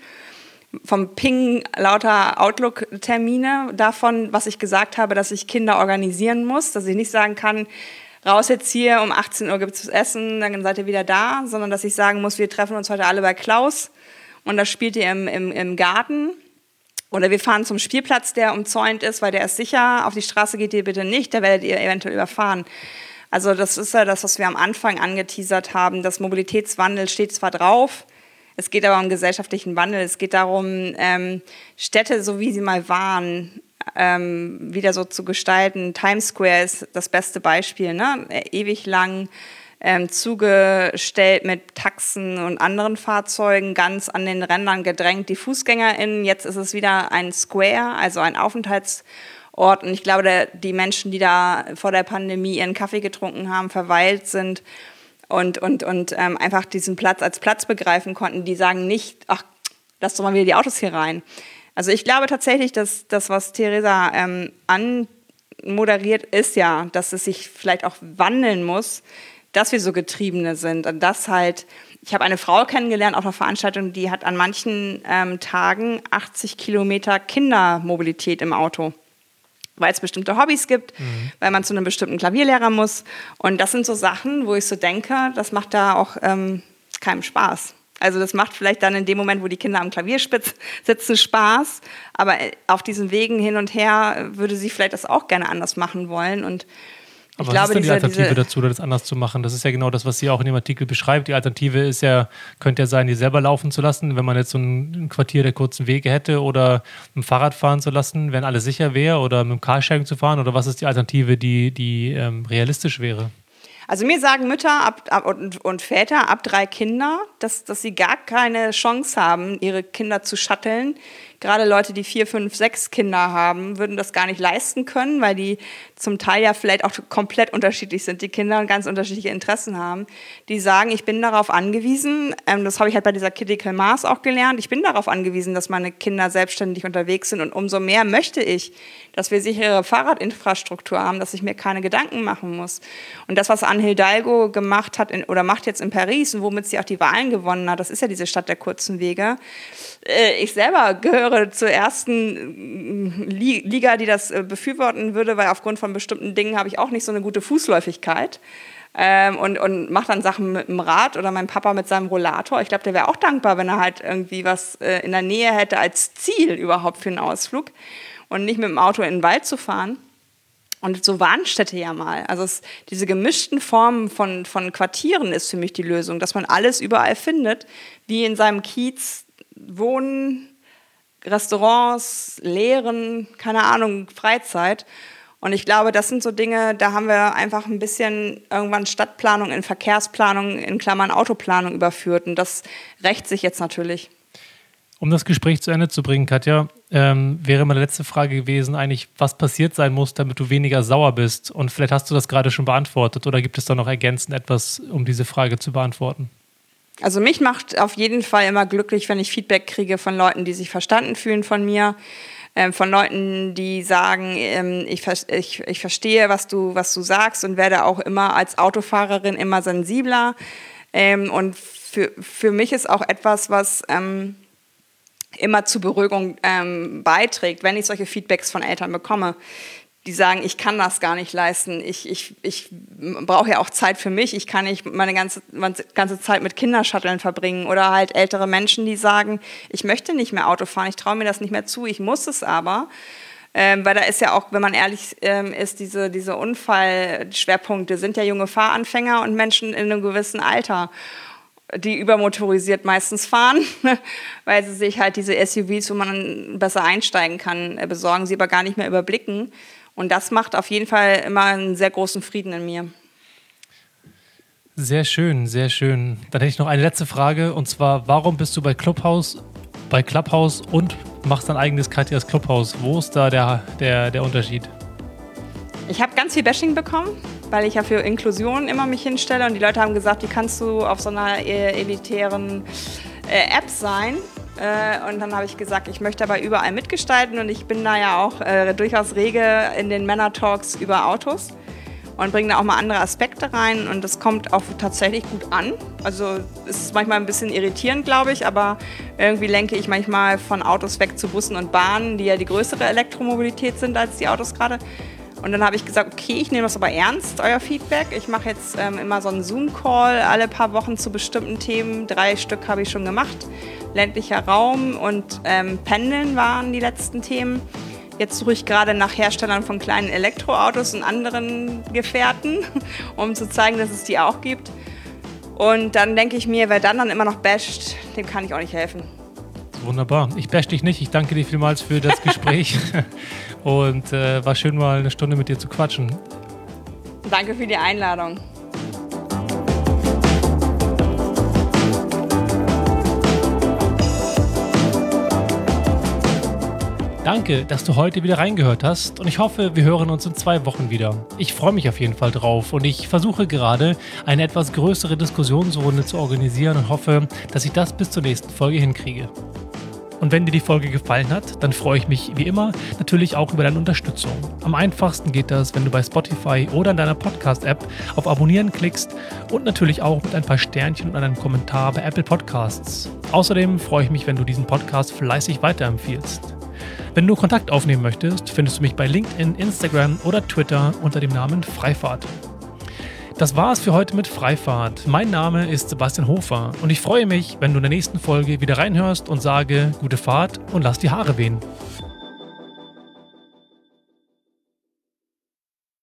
vom Ping lauter Outlook-Termine, davon, was ich gesagt habe, dass ich Kinder organisieren muss, dass ich nicht sagen kann, raus jetzt hier, um achtzehn Uhr gibt es Essen, dann seid ihr wieder da, sondern dass ich sagen muss, wir treffen uns heute alle bei Klaus und das spielt ihr im, im, im Garten. Oder wir fahren zum Spielplatz, der umzäunt ist, weil der ist sicher, auf die Straße geht ihr bitte nicht, da werdet ihr eventuell überfahren. Also das ist ja das, was wir am Anfang angeteasert haben, das Mobilitätswandel steht zwar drauf, es geht aber um gesellschaftlichen Wandel. Es geht darum, ähm, Städte, so wie sie mal waren, ähm, wieder so zu gestalten. Times Square ist das beste Beispiel, ne? Ewig lang ähm, zugestellt mit Taxen und anderen Fahrzeugen, ganz an den Rändern gedrängt, die FußgängerInnen. Jetzt ist es wieder ein Square, also ein Aufenthaltsort. Und ich glaube, der, die Menschen, die da vor der Pandemie ihren Kaffee getrunken haben, verweilt sind, und, und, und ähm, einfach diesen Platz als Platz begreifen konnten, die sagen nicht, ach, lass doch mal wieder die Autos hier rein. Also ich glaube tatsächlich, dass das, was Theresa ähm, anmoderiert, ist ja, dass es sich vielleicht auch wandeln muss, dass wir so Getriebene sind. Und das halt, ich habe eine Frau kennengelernt auf einer Veranstaltung, die hat an manchen ähm, Tagen achtzig Kilometer Kindermobilität im Auto, weil es bestimmte Hobbys gibt, mhm. weil man zu einem bestimmten Klavierlehrer muss. Und das sind so Sachen, wo ich so denke, das macht da auch ähm, keinem Spaß. Also das macht vielleicht dann in dem Moment, wo die Kinder am Klavier sitzen, Spaß. Aber auf diesen Wegen hin und her würde sie vielleicht das auch gerne anders machen wollen. Und ich Aber glaube, was ist denn die diese, Alternative diese dazu, das anders zu machen? Das ist ja genau das, was sie auch in dem Artikel beschreibt. Die Alternative ist ja, könnte ja sein, die selber laufen zu lassen, wenn man jetzt so ein Quartier der kurzen Wege hätte, oder mit dem Fahrrad fahren zu lassen, wenn alles sicher wäre, oder mit dem Carsharing zu fahren, oder was ist die Alternative, die, die ähm, realistisch wäre? Also mir sagen Mütter ab, ab, und, und Väter ab drei Kinder, dass, dass sie gar keine Chance haben, ihre Kinder zu shutteln. Gerade Leute, die vier, fünf, sechs Kinder haben, würden das gar nicht leisten können, weil die zum Teil ja vielleicht auch komplett unterschiedlich sind, die Kinder, und ganz unterschiedliche Interessen haben. Die sagen, ich bin darauf angewiesen, ähm, das habe ich halt bei dieser Critical Mass auch gelernt, ich bin darauf angewiesen, dass meine Kinder selbstständig unterwegs sind, und umso mehr möchte ich, dass wir sichere Fahrradinfrastruktur haben, dass ich mir keine Gedanken machen muss. Und das, was Anne Hidalgo gemacht hat in, oder macht jetzt in Paris und womit sie auch die Wahlen gewonnen hat, das ist ja diese Stadt der kurzen Wege. Äh, ich selber gehöre zur ersten Liga, die das befürworten würde, weil aufgrund von bestimmten Dingen habe ich auch nicht so eine gute Fußläufigkeit. Ähm, und, und mache dann Sachen mit dem Rad, oder mein Papa mit seinem Rollator. Ich glaube, der wäre auch dankbar, wenn er halt irgendwie was äh, in der Nähe hätte als Ziel überhaupt für einen Ausflug und nicht mit dem Auto in den Wald zu fahren. Und so waren Städte ja mal. Also es, diese gemischten Formen von, von Quartieren ist für mich die Lösung, dass man alles überall findet, wie in seinem Kiez wohnen, Restaurants, Lehren, keine Ahnung, Freizeit. Und ich glaube, das sind so Dinge, da haben wir einfach ein bisschen irgendwann Stadtplanung in Verkehrsplanung, in Klammern Autoplanung überführt. Und das rächt sich jetzt natürlich. Um das Gespräch zu Ende zu bringen, Katja, ähm, wäre meine letzte Frage gewesen eigentlich, was passiert sein muss, damit du weniger sauer bist. Und vielleicht hast du das gerade schon beantwortet, oder gibt es da noch ergänzend etwas, um diese Frage zu beantworten? Also mich macht auf jeden Fall immer glücklich, wenn ich Feedback kriege von Leuten, die sich verstanden fühlen von mir, ähm, von Leuten, die sagen, ähm, ich, ich, ich verstehe, was du, was du sagst, und werde auch immer als Autofahrerin immer sensibler. Ähm, und für, für mich ist auch etwas, was ähm, immer zur Beruhigung ähm, beiträgt, wenn ich solche Feedbacks von Eltern bekomme, die sagen, ich kann das gar nicht leisten, ich, ich, ich brauche ja auch Zeit für mich, ich kann nicht meine ganze, meine ganze Zeit mit Kindershutteln verbringen, oder halt ältere Menschen, die sagen, ich möchte nicht mehr Auto fahren, ich traue mir das nicht mehr zu, ich muss es aber. Ähm, weil da ist ja auch, wenn man ehrlich ähm, ist, diese, diese Unfallschwerpunkte sind ja junge Fahranfänger und Menschen in einem gewissen Alter, die übermotorisiert meistens fahren, weil sie sich halt diese S U Vs, wo man besser einsteigen kann, besorgen, sie aber gar nicht mehr überblicken. Und das macht auf jeden Fall immer einen sehr großen Frieden in mir. Sehr schön, sehr schön. Dann hätte ich noch eine letzte Frage, und zwar, warum bist du bei Clubhouse, bei Clubhouse und machst dein eigenes Katjas Clubhouse? Wo ist da der, der, der Unterschied? Ich habe ganz viel Bashing bekommen, weil ich ja für Inklusion immer mich hinstelle und die Leute haben gesagt, wie kannst du auf so einer elitären äh, App sein? Äh, und dann habe ich gesagt, ich möchte aber überall mitgestalten und ich bin da ja auch äh, durchaus rege in den Männer-Talks über Autos und bringe da auch mal andere Aspekte rein und das kommt auch tatsächlich gut an. Also es ist manchmal ein bisschen irritierend, glaube ich, aber irgendwie lenke ich manchmal von Autos weg zu Bussen und Bahnen, die ja die größere Elektromobilität sind als die Autos gerade. Und dann habe ich gesagt, okay, ich nehme das aber ernst, euer Feedback. Ich mache jetzt ähm, immer so einen Zoom-Call alle paar Wochen zu bestimmten Themen. Drei Stück habe ich schon gemacht. Ländlicher Raum und ähm, Pendeln waren die letzten Themen. Jetzt suche ich gerade nach Herstellern von kleinen Elektroautos und anderen Gefährten, um zu zeigen, dass es die auch gibt. Und dann denke ich mir, wer dann dann immer noch basht, dem kann ich auch nicht helfen. Wunderbar. Ich bash dich nicht. Ich danke dir vielmals für das Gespräch. Und äh, war schön, mal eine Stunde mit dir zu quatschen. Danke für die Einladung. Danke, dass du heute wieder reingehört hast und ich hoffe, wir hören uns in zwei Wochen wieder. Ich freue mich auf jeden Fall drauf und ich versuche gerade, eine etwas größere Diskussionsrunde zu organisieren und hoffe, dass ich das bis zur nächsten Folge hinkriege. Und wenn dir die Folge gefallen hat, dann freue ich mich wie immer natürlich auch über deine Unterstützung. Am einfachsten geht das, wenn du bei Spotify oder in deiner Podcast-App auf Abonnieren klickst und natürlich auch mit ein paar Sternchen und einem Kommentar bei Apple Podcasts. Außerdem freue ich mich, wenn du diesen Podcast fleißig weiterempfiehlst. Wenn du Kontakt aufnehmen möchtest, findest du mich bei LinkedIn, Instagram oder Twitter unter dem Namen Freifahrt. Das war's für heute mit Freifahrt. Mein Name ist Sebastian Hofer und ich freue mich, wenn du in der nächsten Folge wieder reinhörst und sage gute Fahrt und lass die Haare wehen.